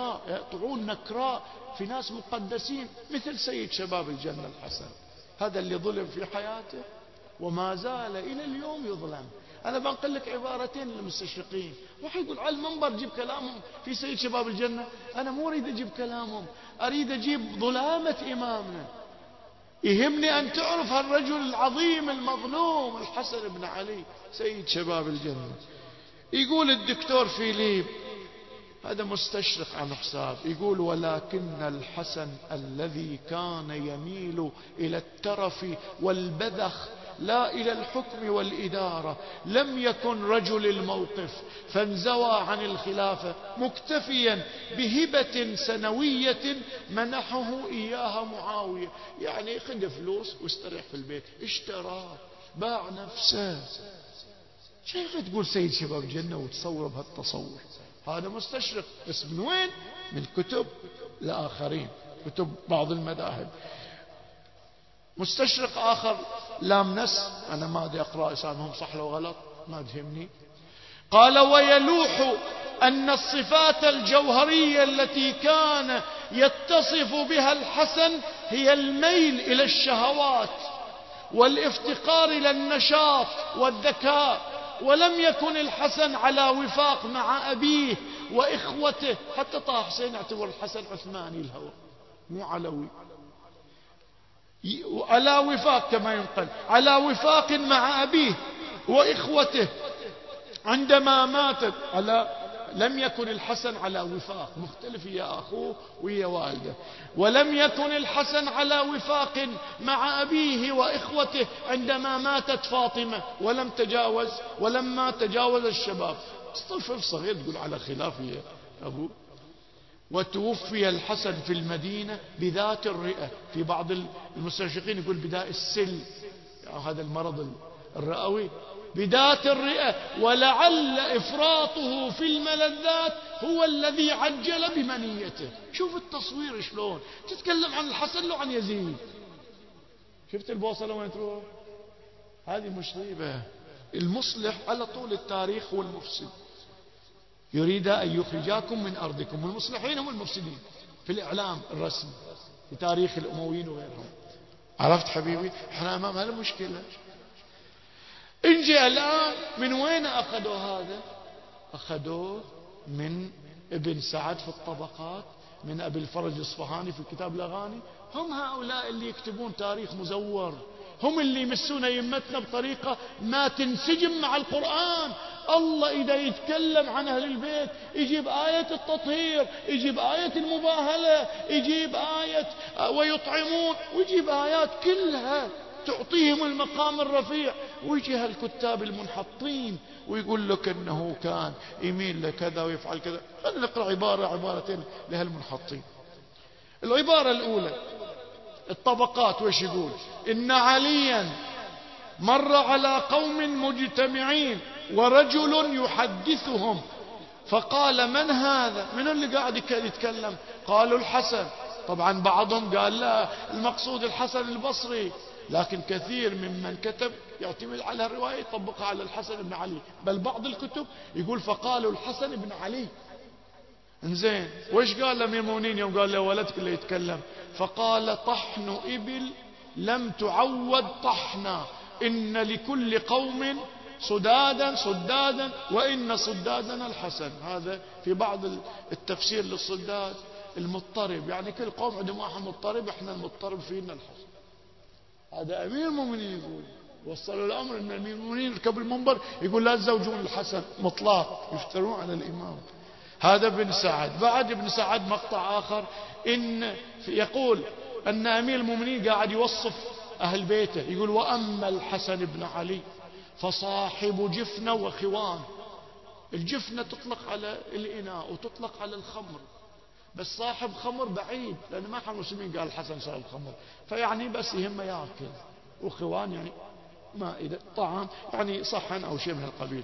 نكراء في ناس مقدسين مثل سيد شباب الجنة الحسن. هذا اللي ظلم في حياته وما زال إلى اليوم يظلم. أنا بنقل لك عبارتين للمستشرقين، راح يقول على المنبر جيب كلامهم في سيد شباب الجنة. أنا مو أريد أجيب كلامهم، أريد أجيب ظلامة إمامنا. يهمني أن تعرف هالرجل العظيم المظلوم الحسن بن علي سيد شباب الجنة. يقول الدكتور فيليب، هذا مستشرق عن حساب، يقول ولكن الحسن الذي كان يميل إلى الترف والبذخ لا إلى الحكم والإدارة لم يكن رجل الموقف، فانزوى عن الخلافة مكتفيا بهبة سنوية منحه إياها معاوية. يعني خذ فلوس واستريح في البيت، اشترى باع نفسه. شيخ تقول سيد شباب الجنة وتصور بهالتصور؟ هذا مستشرق، بس من وين؟ من كتب الآخرين، كتب بعض المذاهب. مستشرق آخر لامنس، أنا ما أدري أقرأ اسمهم صح لو غلط ما تهمني، قال ويلوح أن الصفات الجوهرية التي كان يتصف بها الحسن هي الميل إلى الشهوات والافتقار إلى النشاط والذكاء. ولم يكن الحسن على وفاق مع أبيه وإخوته. حتى طه حسين اعتبر الحسن عثماني الهوى مو علوي. على وفاق كما ينقل، على وفاق مع أبيه وإخوته عندما ماتت. لم يكن الحسن على وفاق، مختلف يا أخوه ويا والده. ولم يكن الحسن على وفاق مع أبيه وإخوته عندما ماتت فاطمة، ولما تجاوز الشباب. طفل صغير تقول على خلاف يا أبوه. وتوفي الحسن في المدينة بذات الرئة. في بعض المستشرقين يقول بداء السل، هذا المرض الرئوي، بذات الرئة. ولعل إفراطه في الملذات هو الذي عجل بمنيته. شوف التصوير شلون تتكلم عن الحسن لو عن يزيد. شفت البوصلة وين تروح؟ هذه مصيبة. المصلح على طول التاريخ هو المفسد، يريد أن يخرجاكم من أرضكم. والمصلحين هم المفسدين في الإعلام الرسمي، في تاريخ الأمويين وغيرهم. عرفت حبيبي؟ احنا أمام هالمشكلة. انجي الآن من وين أخذوا هذا؟ أخذوه من ابن سعد في الطبقات، من أبي الفرج الإصفهاني في كتاب الأغاني. هم هؤلاء اللي يكتبون تاريخ مزور، هم اللي يمسون يمتنا بطريقة ما تنسجم مع القرآن. الله إذا يتكلم عن أهل البيت يجيب آية التطهير، يجيب آية المباهلة، يجيب آية ويطعمون، ويجيب آيات كلها تعطيهم المقام الرفيع. ويجي هالكتاب المنحطين ويقول لك أنه كان يميل لكذا ويفعل كذا. خلينا نقرأ عبارتين لهالمنحطين. العبارة الأولى الطبقات وش يقول؟ إن عليا مر على قوم مجتمعين ورجل يحدثهم فقال من هذا؟ من اللي قاعد يتكلم؟ قالوا الحسن. طبعا بعضهم قال لا المقصود الحسن البصري، لكن كثير ممن كتب يعتمد على الرواية يطبقها على الحسن بن علي. بل بعض الكتب يقول فقالوا الحسن بن علي. انزين وش قال لأمير المؤمنين يوم قال له ولدك اللي يتكلم؟ فقال طحن إبل لم تعود طحنا، إن لكل قوم صدادا وإن صدادنا الحسن. هذا في بعض التفسير للصداد المضطرب، يعني كل قوم عندهم واحد مضطرب، احنا المضطرب فينا الحسن. هذا أمير المؤمنين يقول. وصلوا الأمر أن أمير المؤمنين يركب المنبر يقول لا تزوجون الحسن مطلق، يفترون على الإمام. هذا ابن سعد. بعد ابن سعد مقطع آخر يقول أن أمير المؤمنين قاعد يوصف أهل بيته، يقول وأما الحسن بن علي فصاحب جفنة وخوان. الجفنة تطلق على الإناء وتطلق على الخمر، بس صاحب خمر بعيد، لأن ما كان المسلمين قال الحسن صاحب خمر، فيعني بس يهمه يأكل. وخوان يعني مائدة طعام، يعني صحن أو شيء من القبيل.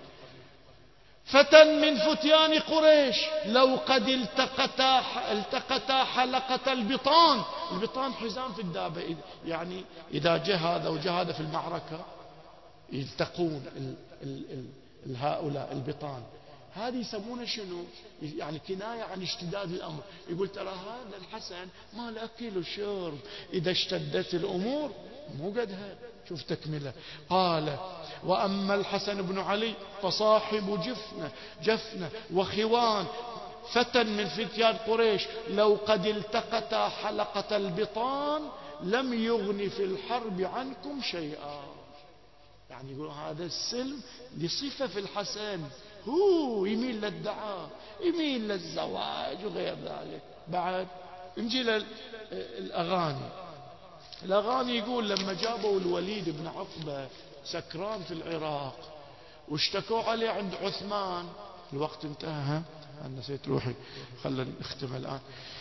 فتى من فتيان قريش لو قد التقتا حلقة البطان. البطان حزام في الدابة، يعني إذا جاء هذا وجاء هذا في المعركة يلتقون هؤلاء البطان. هذه يسمونه شنو؟ يعني كناية عن اشتداد الأمر. يقول ترى هذا الحسن ما الأكل والشرب، إذا اشتدت الأمور مو قدها. شوف تكملة. قال وأما الحسن بن علي فصاحب جفنة وخوان، فتى من فتيان قريش لو قد التقتا حلقة البطان لم يغن في الحرب عنكم شيئا. يعني يقول هذا السلم لصفة في الحسن، هو يميل للدعاء، يميل للزواج وغير ذلك. بعد نجي للأغاني. الأغاني يقول لما جابوا الوليد بن عقبة سكران في العراق واشتكوا عليه عند عثمان. الوقت انتهى، أنا نسيت روحي، خلنا نختم الآن.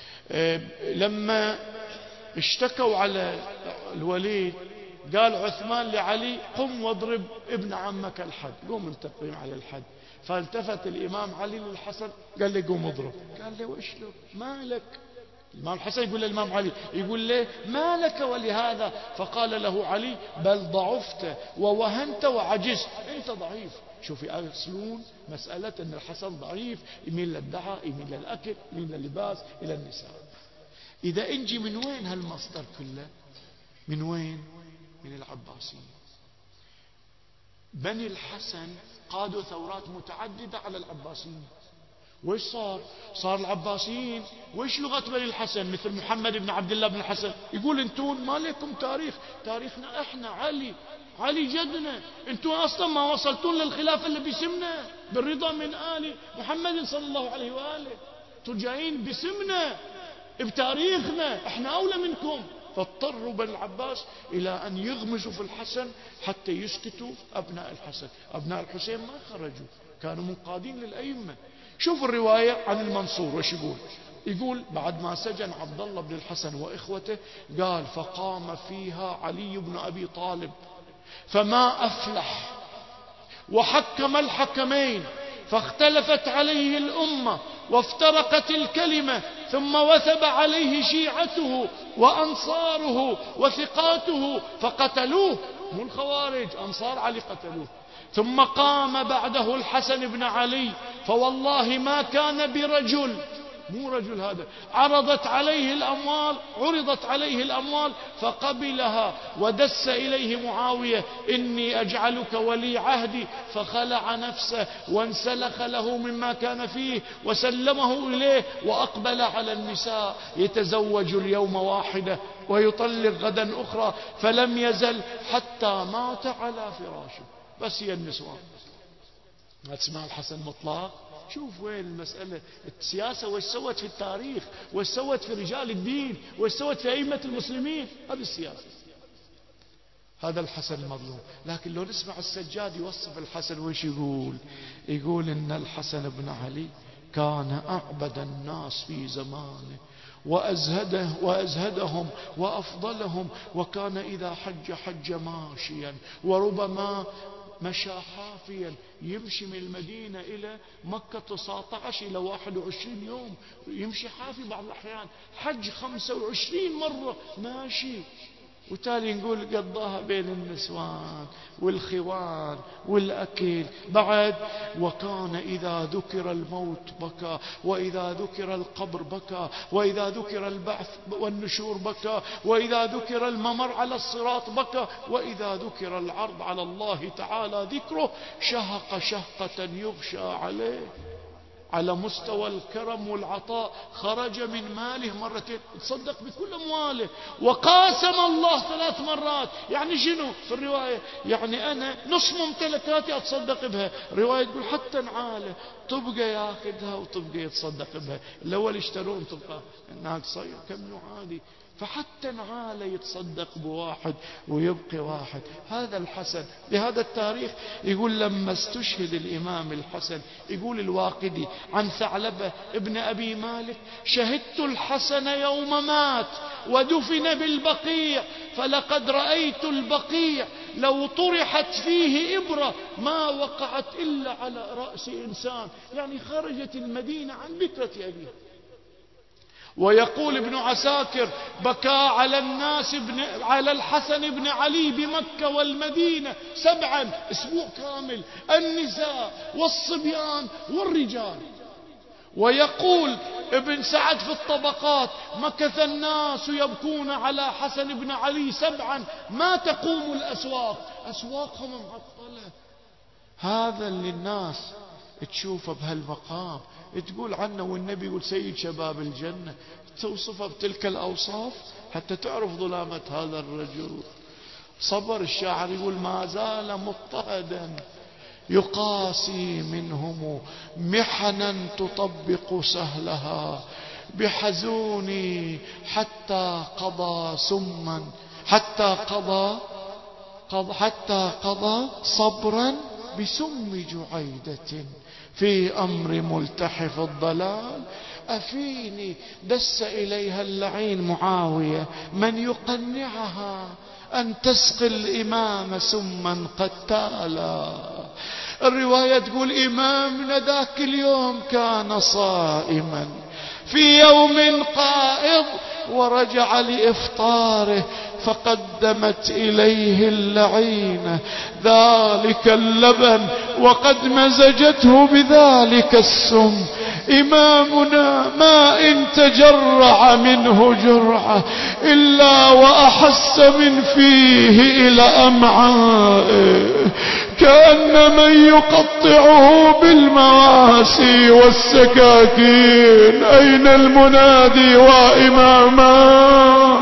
لما اشتكوا على الوليد قال عثمان لعلي قم واضرب ابن عمك الحد، قوم انت قيم على الحد. فالتفت الإمام علي للحسن قال لي قوم اضرب. قال له وش له ما لك؟ الإمام الحسن يقول للإمام علي، يقول له ما لك ولهذا؟ فقال له علي بل ضعفت ووهنت وعجزت، انت ضعيف. شوفي يصلون مسألة ان الحسن ضعيف، يميل للدعاء، يميل للأكل، يميل لللباس، إلى النساء. إذا انجي من وين هالمصدر كله؟ من وين؟ من العباسيين. بني الحسن قادوا ثورات متعددة على العباسيين. وإيش صار العباسيين وإيش لغة بني الحسن؟ مثل محمد بن عبد الله بن الحسن يقول انتم ما لكم تاريخ، تاريخنا احنا علي جدنا، انتم اصلا ما وصلتون للخلافة اللي باسمنا بالرضا من آل محمد صلى الله عليه وآله، انتم جايين باسمنا بتاريخنا، احنا اولى منكم. فاضطروا بني العباس الى ان يغمزوا في الحسن حتى يسكتوا ابناء الحسن. ابناء الحسين ما خرجوا، كانوا منقادين للأئمة. شوف الرواية عن المنصور وش يقول بعد ما سجن عبد الله بن الحسن وإخوته، قال فقام فيها علي بن أبي طالب فما أفلح وحكم الحكمين، فاختلفت عليه الأمة وافترقت الكلمة، ثم وثب عليه شيعته وأنصاره وثقاته فقتلوه. مو الخوارج، أنصار علي قتلوه. ثم قام بعده الحسن بن علي، فوالله ما كان برجل، مو رجل هذا، عرضت عليه الأموال فقبلها، ودس إليه معاوية إني أجعلك ولي عهدي، فخلع نفسه وانسلخ له مما كان فيه وسلمه إليه، وأقبل على النساء يتزوج اليوم واحدة ويطلق غدا أخرى، فلم يزل حتى مات على فراشه. بس هي النسوان. ما تسمع الحسن مطلق؟ شوف وين المسألة، السياسة وش سوت في التاريخ، وش سوت في رجال الدين، وش سوت في أئمة المسلمين. هذه السياسة. هذا الحسن المظلوم. لكن لو نسمع السجاد يوصف الحسن وش يقول إن الحسن بن علي كان أعبد الناس في زمانه وأزهدهم وأفضلهم، وكان إذا حج ماشيا، وربما مشى حافيا، يمشي من المدينة إلى مكة 19 إلى 21 يوم، يمشي حافي بعض الأحيان، حج 25 مرة ماشي. وتالي نقول قضاها بين النسوان والخوان والأكل بعد. وكان إذا ذكر الموت بكى، وإذا ذكر القبر بكى، وإذا ذكر البعث والنشور بكى، وإذا ذكر الممر على الصراط بكى، وإذا ذكر العرض على الله تعالى ذكره شهق شهقة يغشى عليه. على مستوى الكرم والعطاء خرج من ماله مرتين، تصدق بكل أمواله، وقاسم الله 3 مرات. يعني شنو في الرواية؟ يعني أنا نص ممتلكاتي أتصدق بها. رواية تقول حتى نعاله تبقى ياخذها وتبقى يتصدق بها. الأول يشترون تبقى ناقصة كم عادي، فحتى نعاله يتصدق بواحد ويبقي واحد. هذا الحسن. بهذا التاريخ يقول لما استشهد الإمام الحسن، يقول الواقدي عن ثعلبة ابن أبي مالك: شهدت الحسن يوم مات ودفن بالبقيع، فلقد رأيت البقيع لو طرحت فيه إبرة ما وقعت إلا على رأس إنسان. يعني خرجت المدينة عن بكرة أبيه. ويقول ابن عساكر: بكى على الناس على الحسن بن علي بمكة والمدينة 7 أسبوع كامل، النساء والصبيان والرجال. ويقول ابن سعد في الطبقات: مكث الناس يبكون على حسن بن علي 7 ما تقوم الأسواق، أسواقهم معطلة. هذا اللي الناس تشوفه بهالمقام، تقول عنه والنبي يقول سيد شباب الجنة، توصفه بتلك الأوصاف حتى تعرف ظلامة هذا الرجل. صبر. الشاعر يقول: ما زال مضطهدا يقاسي منهم محنا تطبق سهلها، بحزوني حتى قضى سما، حتى قضى صبرا بسم جعيدة في أمر ملتحف الضلال. أفيني دس إليها اللعين معاوية من يقنعها أن تسقي الإمام سما قتالا. الرواية تقول إمامنا ذاك اليوم كان صائما في يوم قائض، ورجع لإفطاره فقدمت إليه اللعينة ذلك اللبن وقد مزجته بذلك السم، إمامنا ما إن تجرع منه جرعة إلا وأحس من فيه إلى أمعائه كأن من يقطعه بالمواسي والسكاكين. أين المنادي وإماما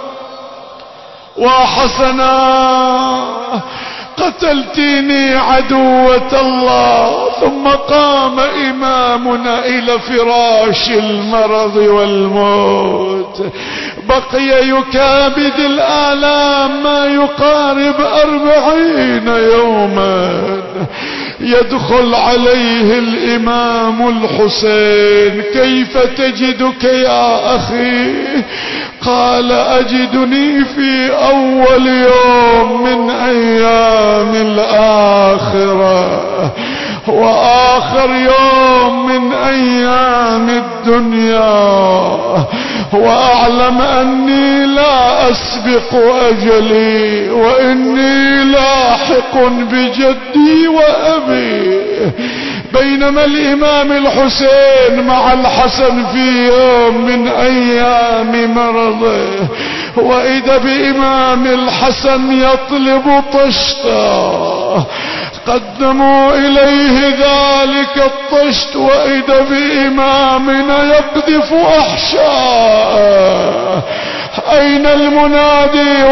وحسنا؟ قتلتيني عدوة الله. ثم قام إمامنا إلى فراش المرض والموت، بقي يكابد الآلام ما يقارب 40 يوما. يدخل عليه الإمام الحسين: كيف تجدك يا أخي؟ قال: أجدني في أول يوم من أيام الآخرة وآخر يوم من أيام الدنيا، وأعلم أني لا أسبق أجلي وإني لاحق بجدي وأبي. بينما الإمام الحسين مع الحسن في يوم من أيام مرضه، وإذا بإمام الحسن يطلب طشتا، قدموا إليه ذلك الطشت، وإذا بإمامنا يقذف أحشاءه. أين المنادي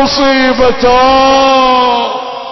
ومصيبته؟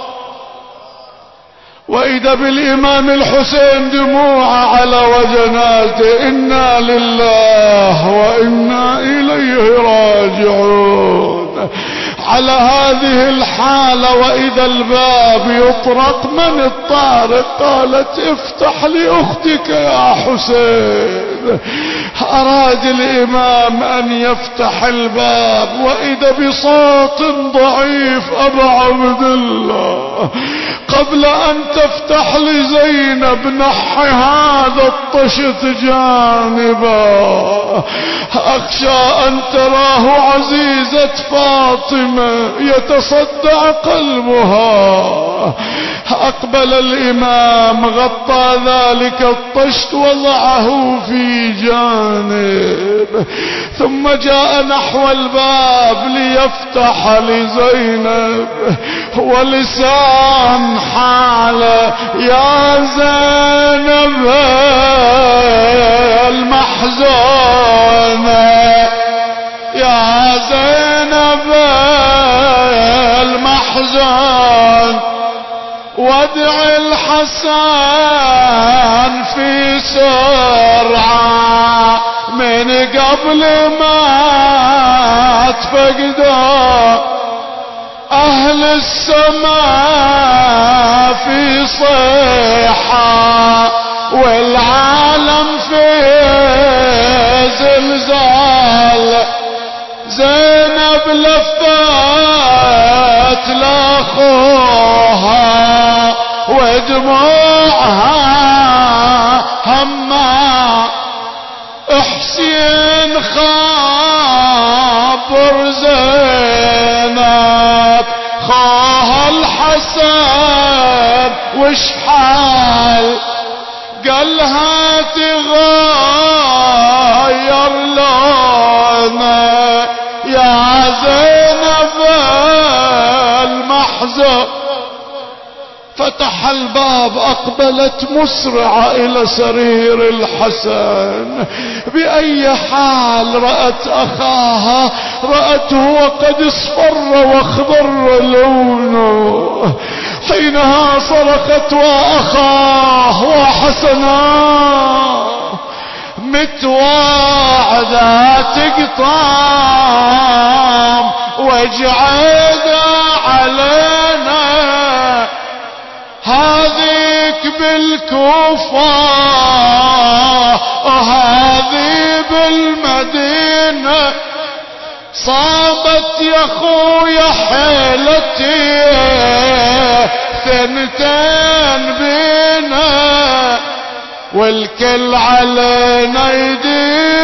وإذا بالإمام الحسين دموع على وجناته: إنا لله وإنا إليه راجعون. على هذه الحالة وإذا الباب يطرق: من الطارق؟ قالت: افتح لأختك يا حسين. أراد الإمام أن يفتح الباب، وإذا بصوت ضعيف: أبا عبد الله، قبل أن تفتح لزينب نح هذا الطشت جانبا، أخشى أن تراه عزيزة فاطمة يتصدع قلبها. أقبل الإمام، غطى ذلك الطشت، وضعه في جانب، ثم جاء نحو الباب ليفتح لزينب، ولسان حاله: يا زينب المحزونة، يا زينب المحزون، وادع الحسن في سرعة من قبل ما تفقده. أهل السماء في صيحة والعالم في زلزال. زينب لفت لأخوها ودموعها هما. حسين خابر زينب خاها الحسن وش حال؟ قالها تغير لونه يا زينب المحزون. فتح الباب، أقبلت مسرعة إلى سرير الحسن. بأي حال رأت أخاها؟ رأته وقد اصفر واخضر لونه. حينها صرخت: وأخاه وحسنا، متواعدة تقطام واجعد علينا. هذيك بالكوفة وهذي بالمدينة، صابت يا خويا حيلتي ثنتين بينا، والكل علينا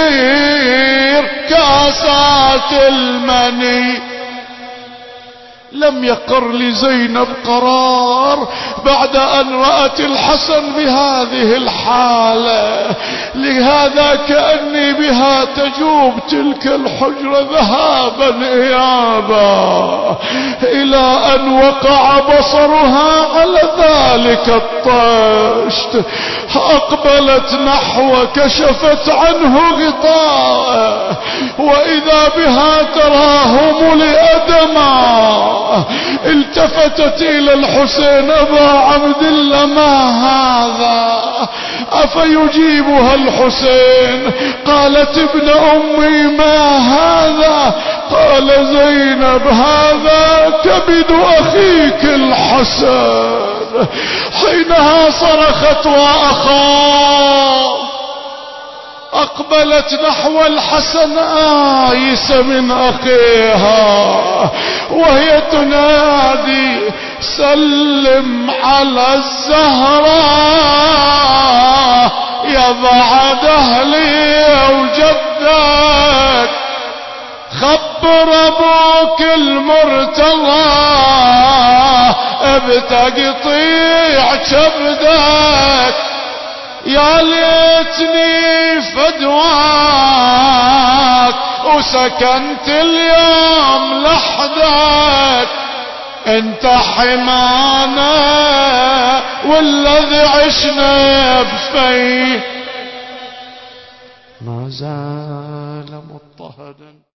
يدير كاسات المني. لم يقر لزينب قرار بعد أن رأت الحسن بهذه الحالة. لهذا كأني بها تجوب تلك الحجرة ذهابا إيابا، إلى أن وقع بصرها على ذلك الطشت. أقبلت نحو كشفت عنه غطاء، وإذا بها تراه ملئ دما. التفتت إلى الحسين: أبا عبد الله ما هذا؟ أفيجيبها الحسين؟ قالت: ابن أمي ما هذا؟ قال: زينب هذا كبد أخيك الحسن. حينها صرخت: وأخاه. أقبلت نحو الحسن آيسة من أخيها، وهي تنادي: سلم على الزهراء يا بعد أهلي وجدك، خبر أبوك المرتضى بتقطيع كبدك. يا ليتني فدواك وسكنت اليوم لحدك، انت حمانا والذي عشنا بفيه ما زال مضطهدا.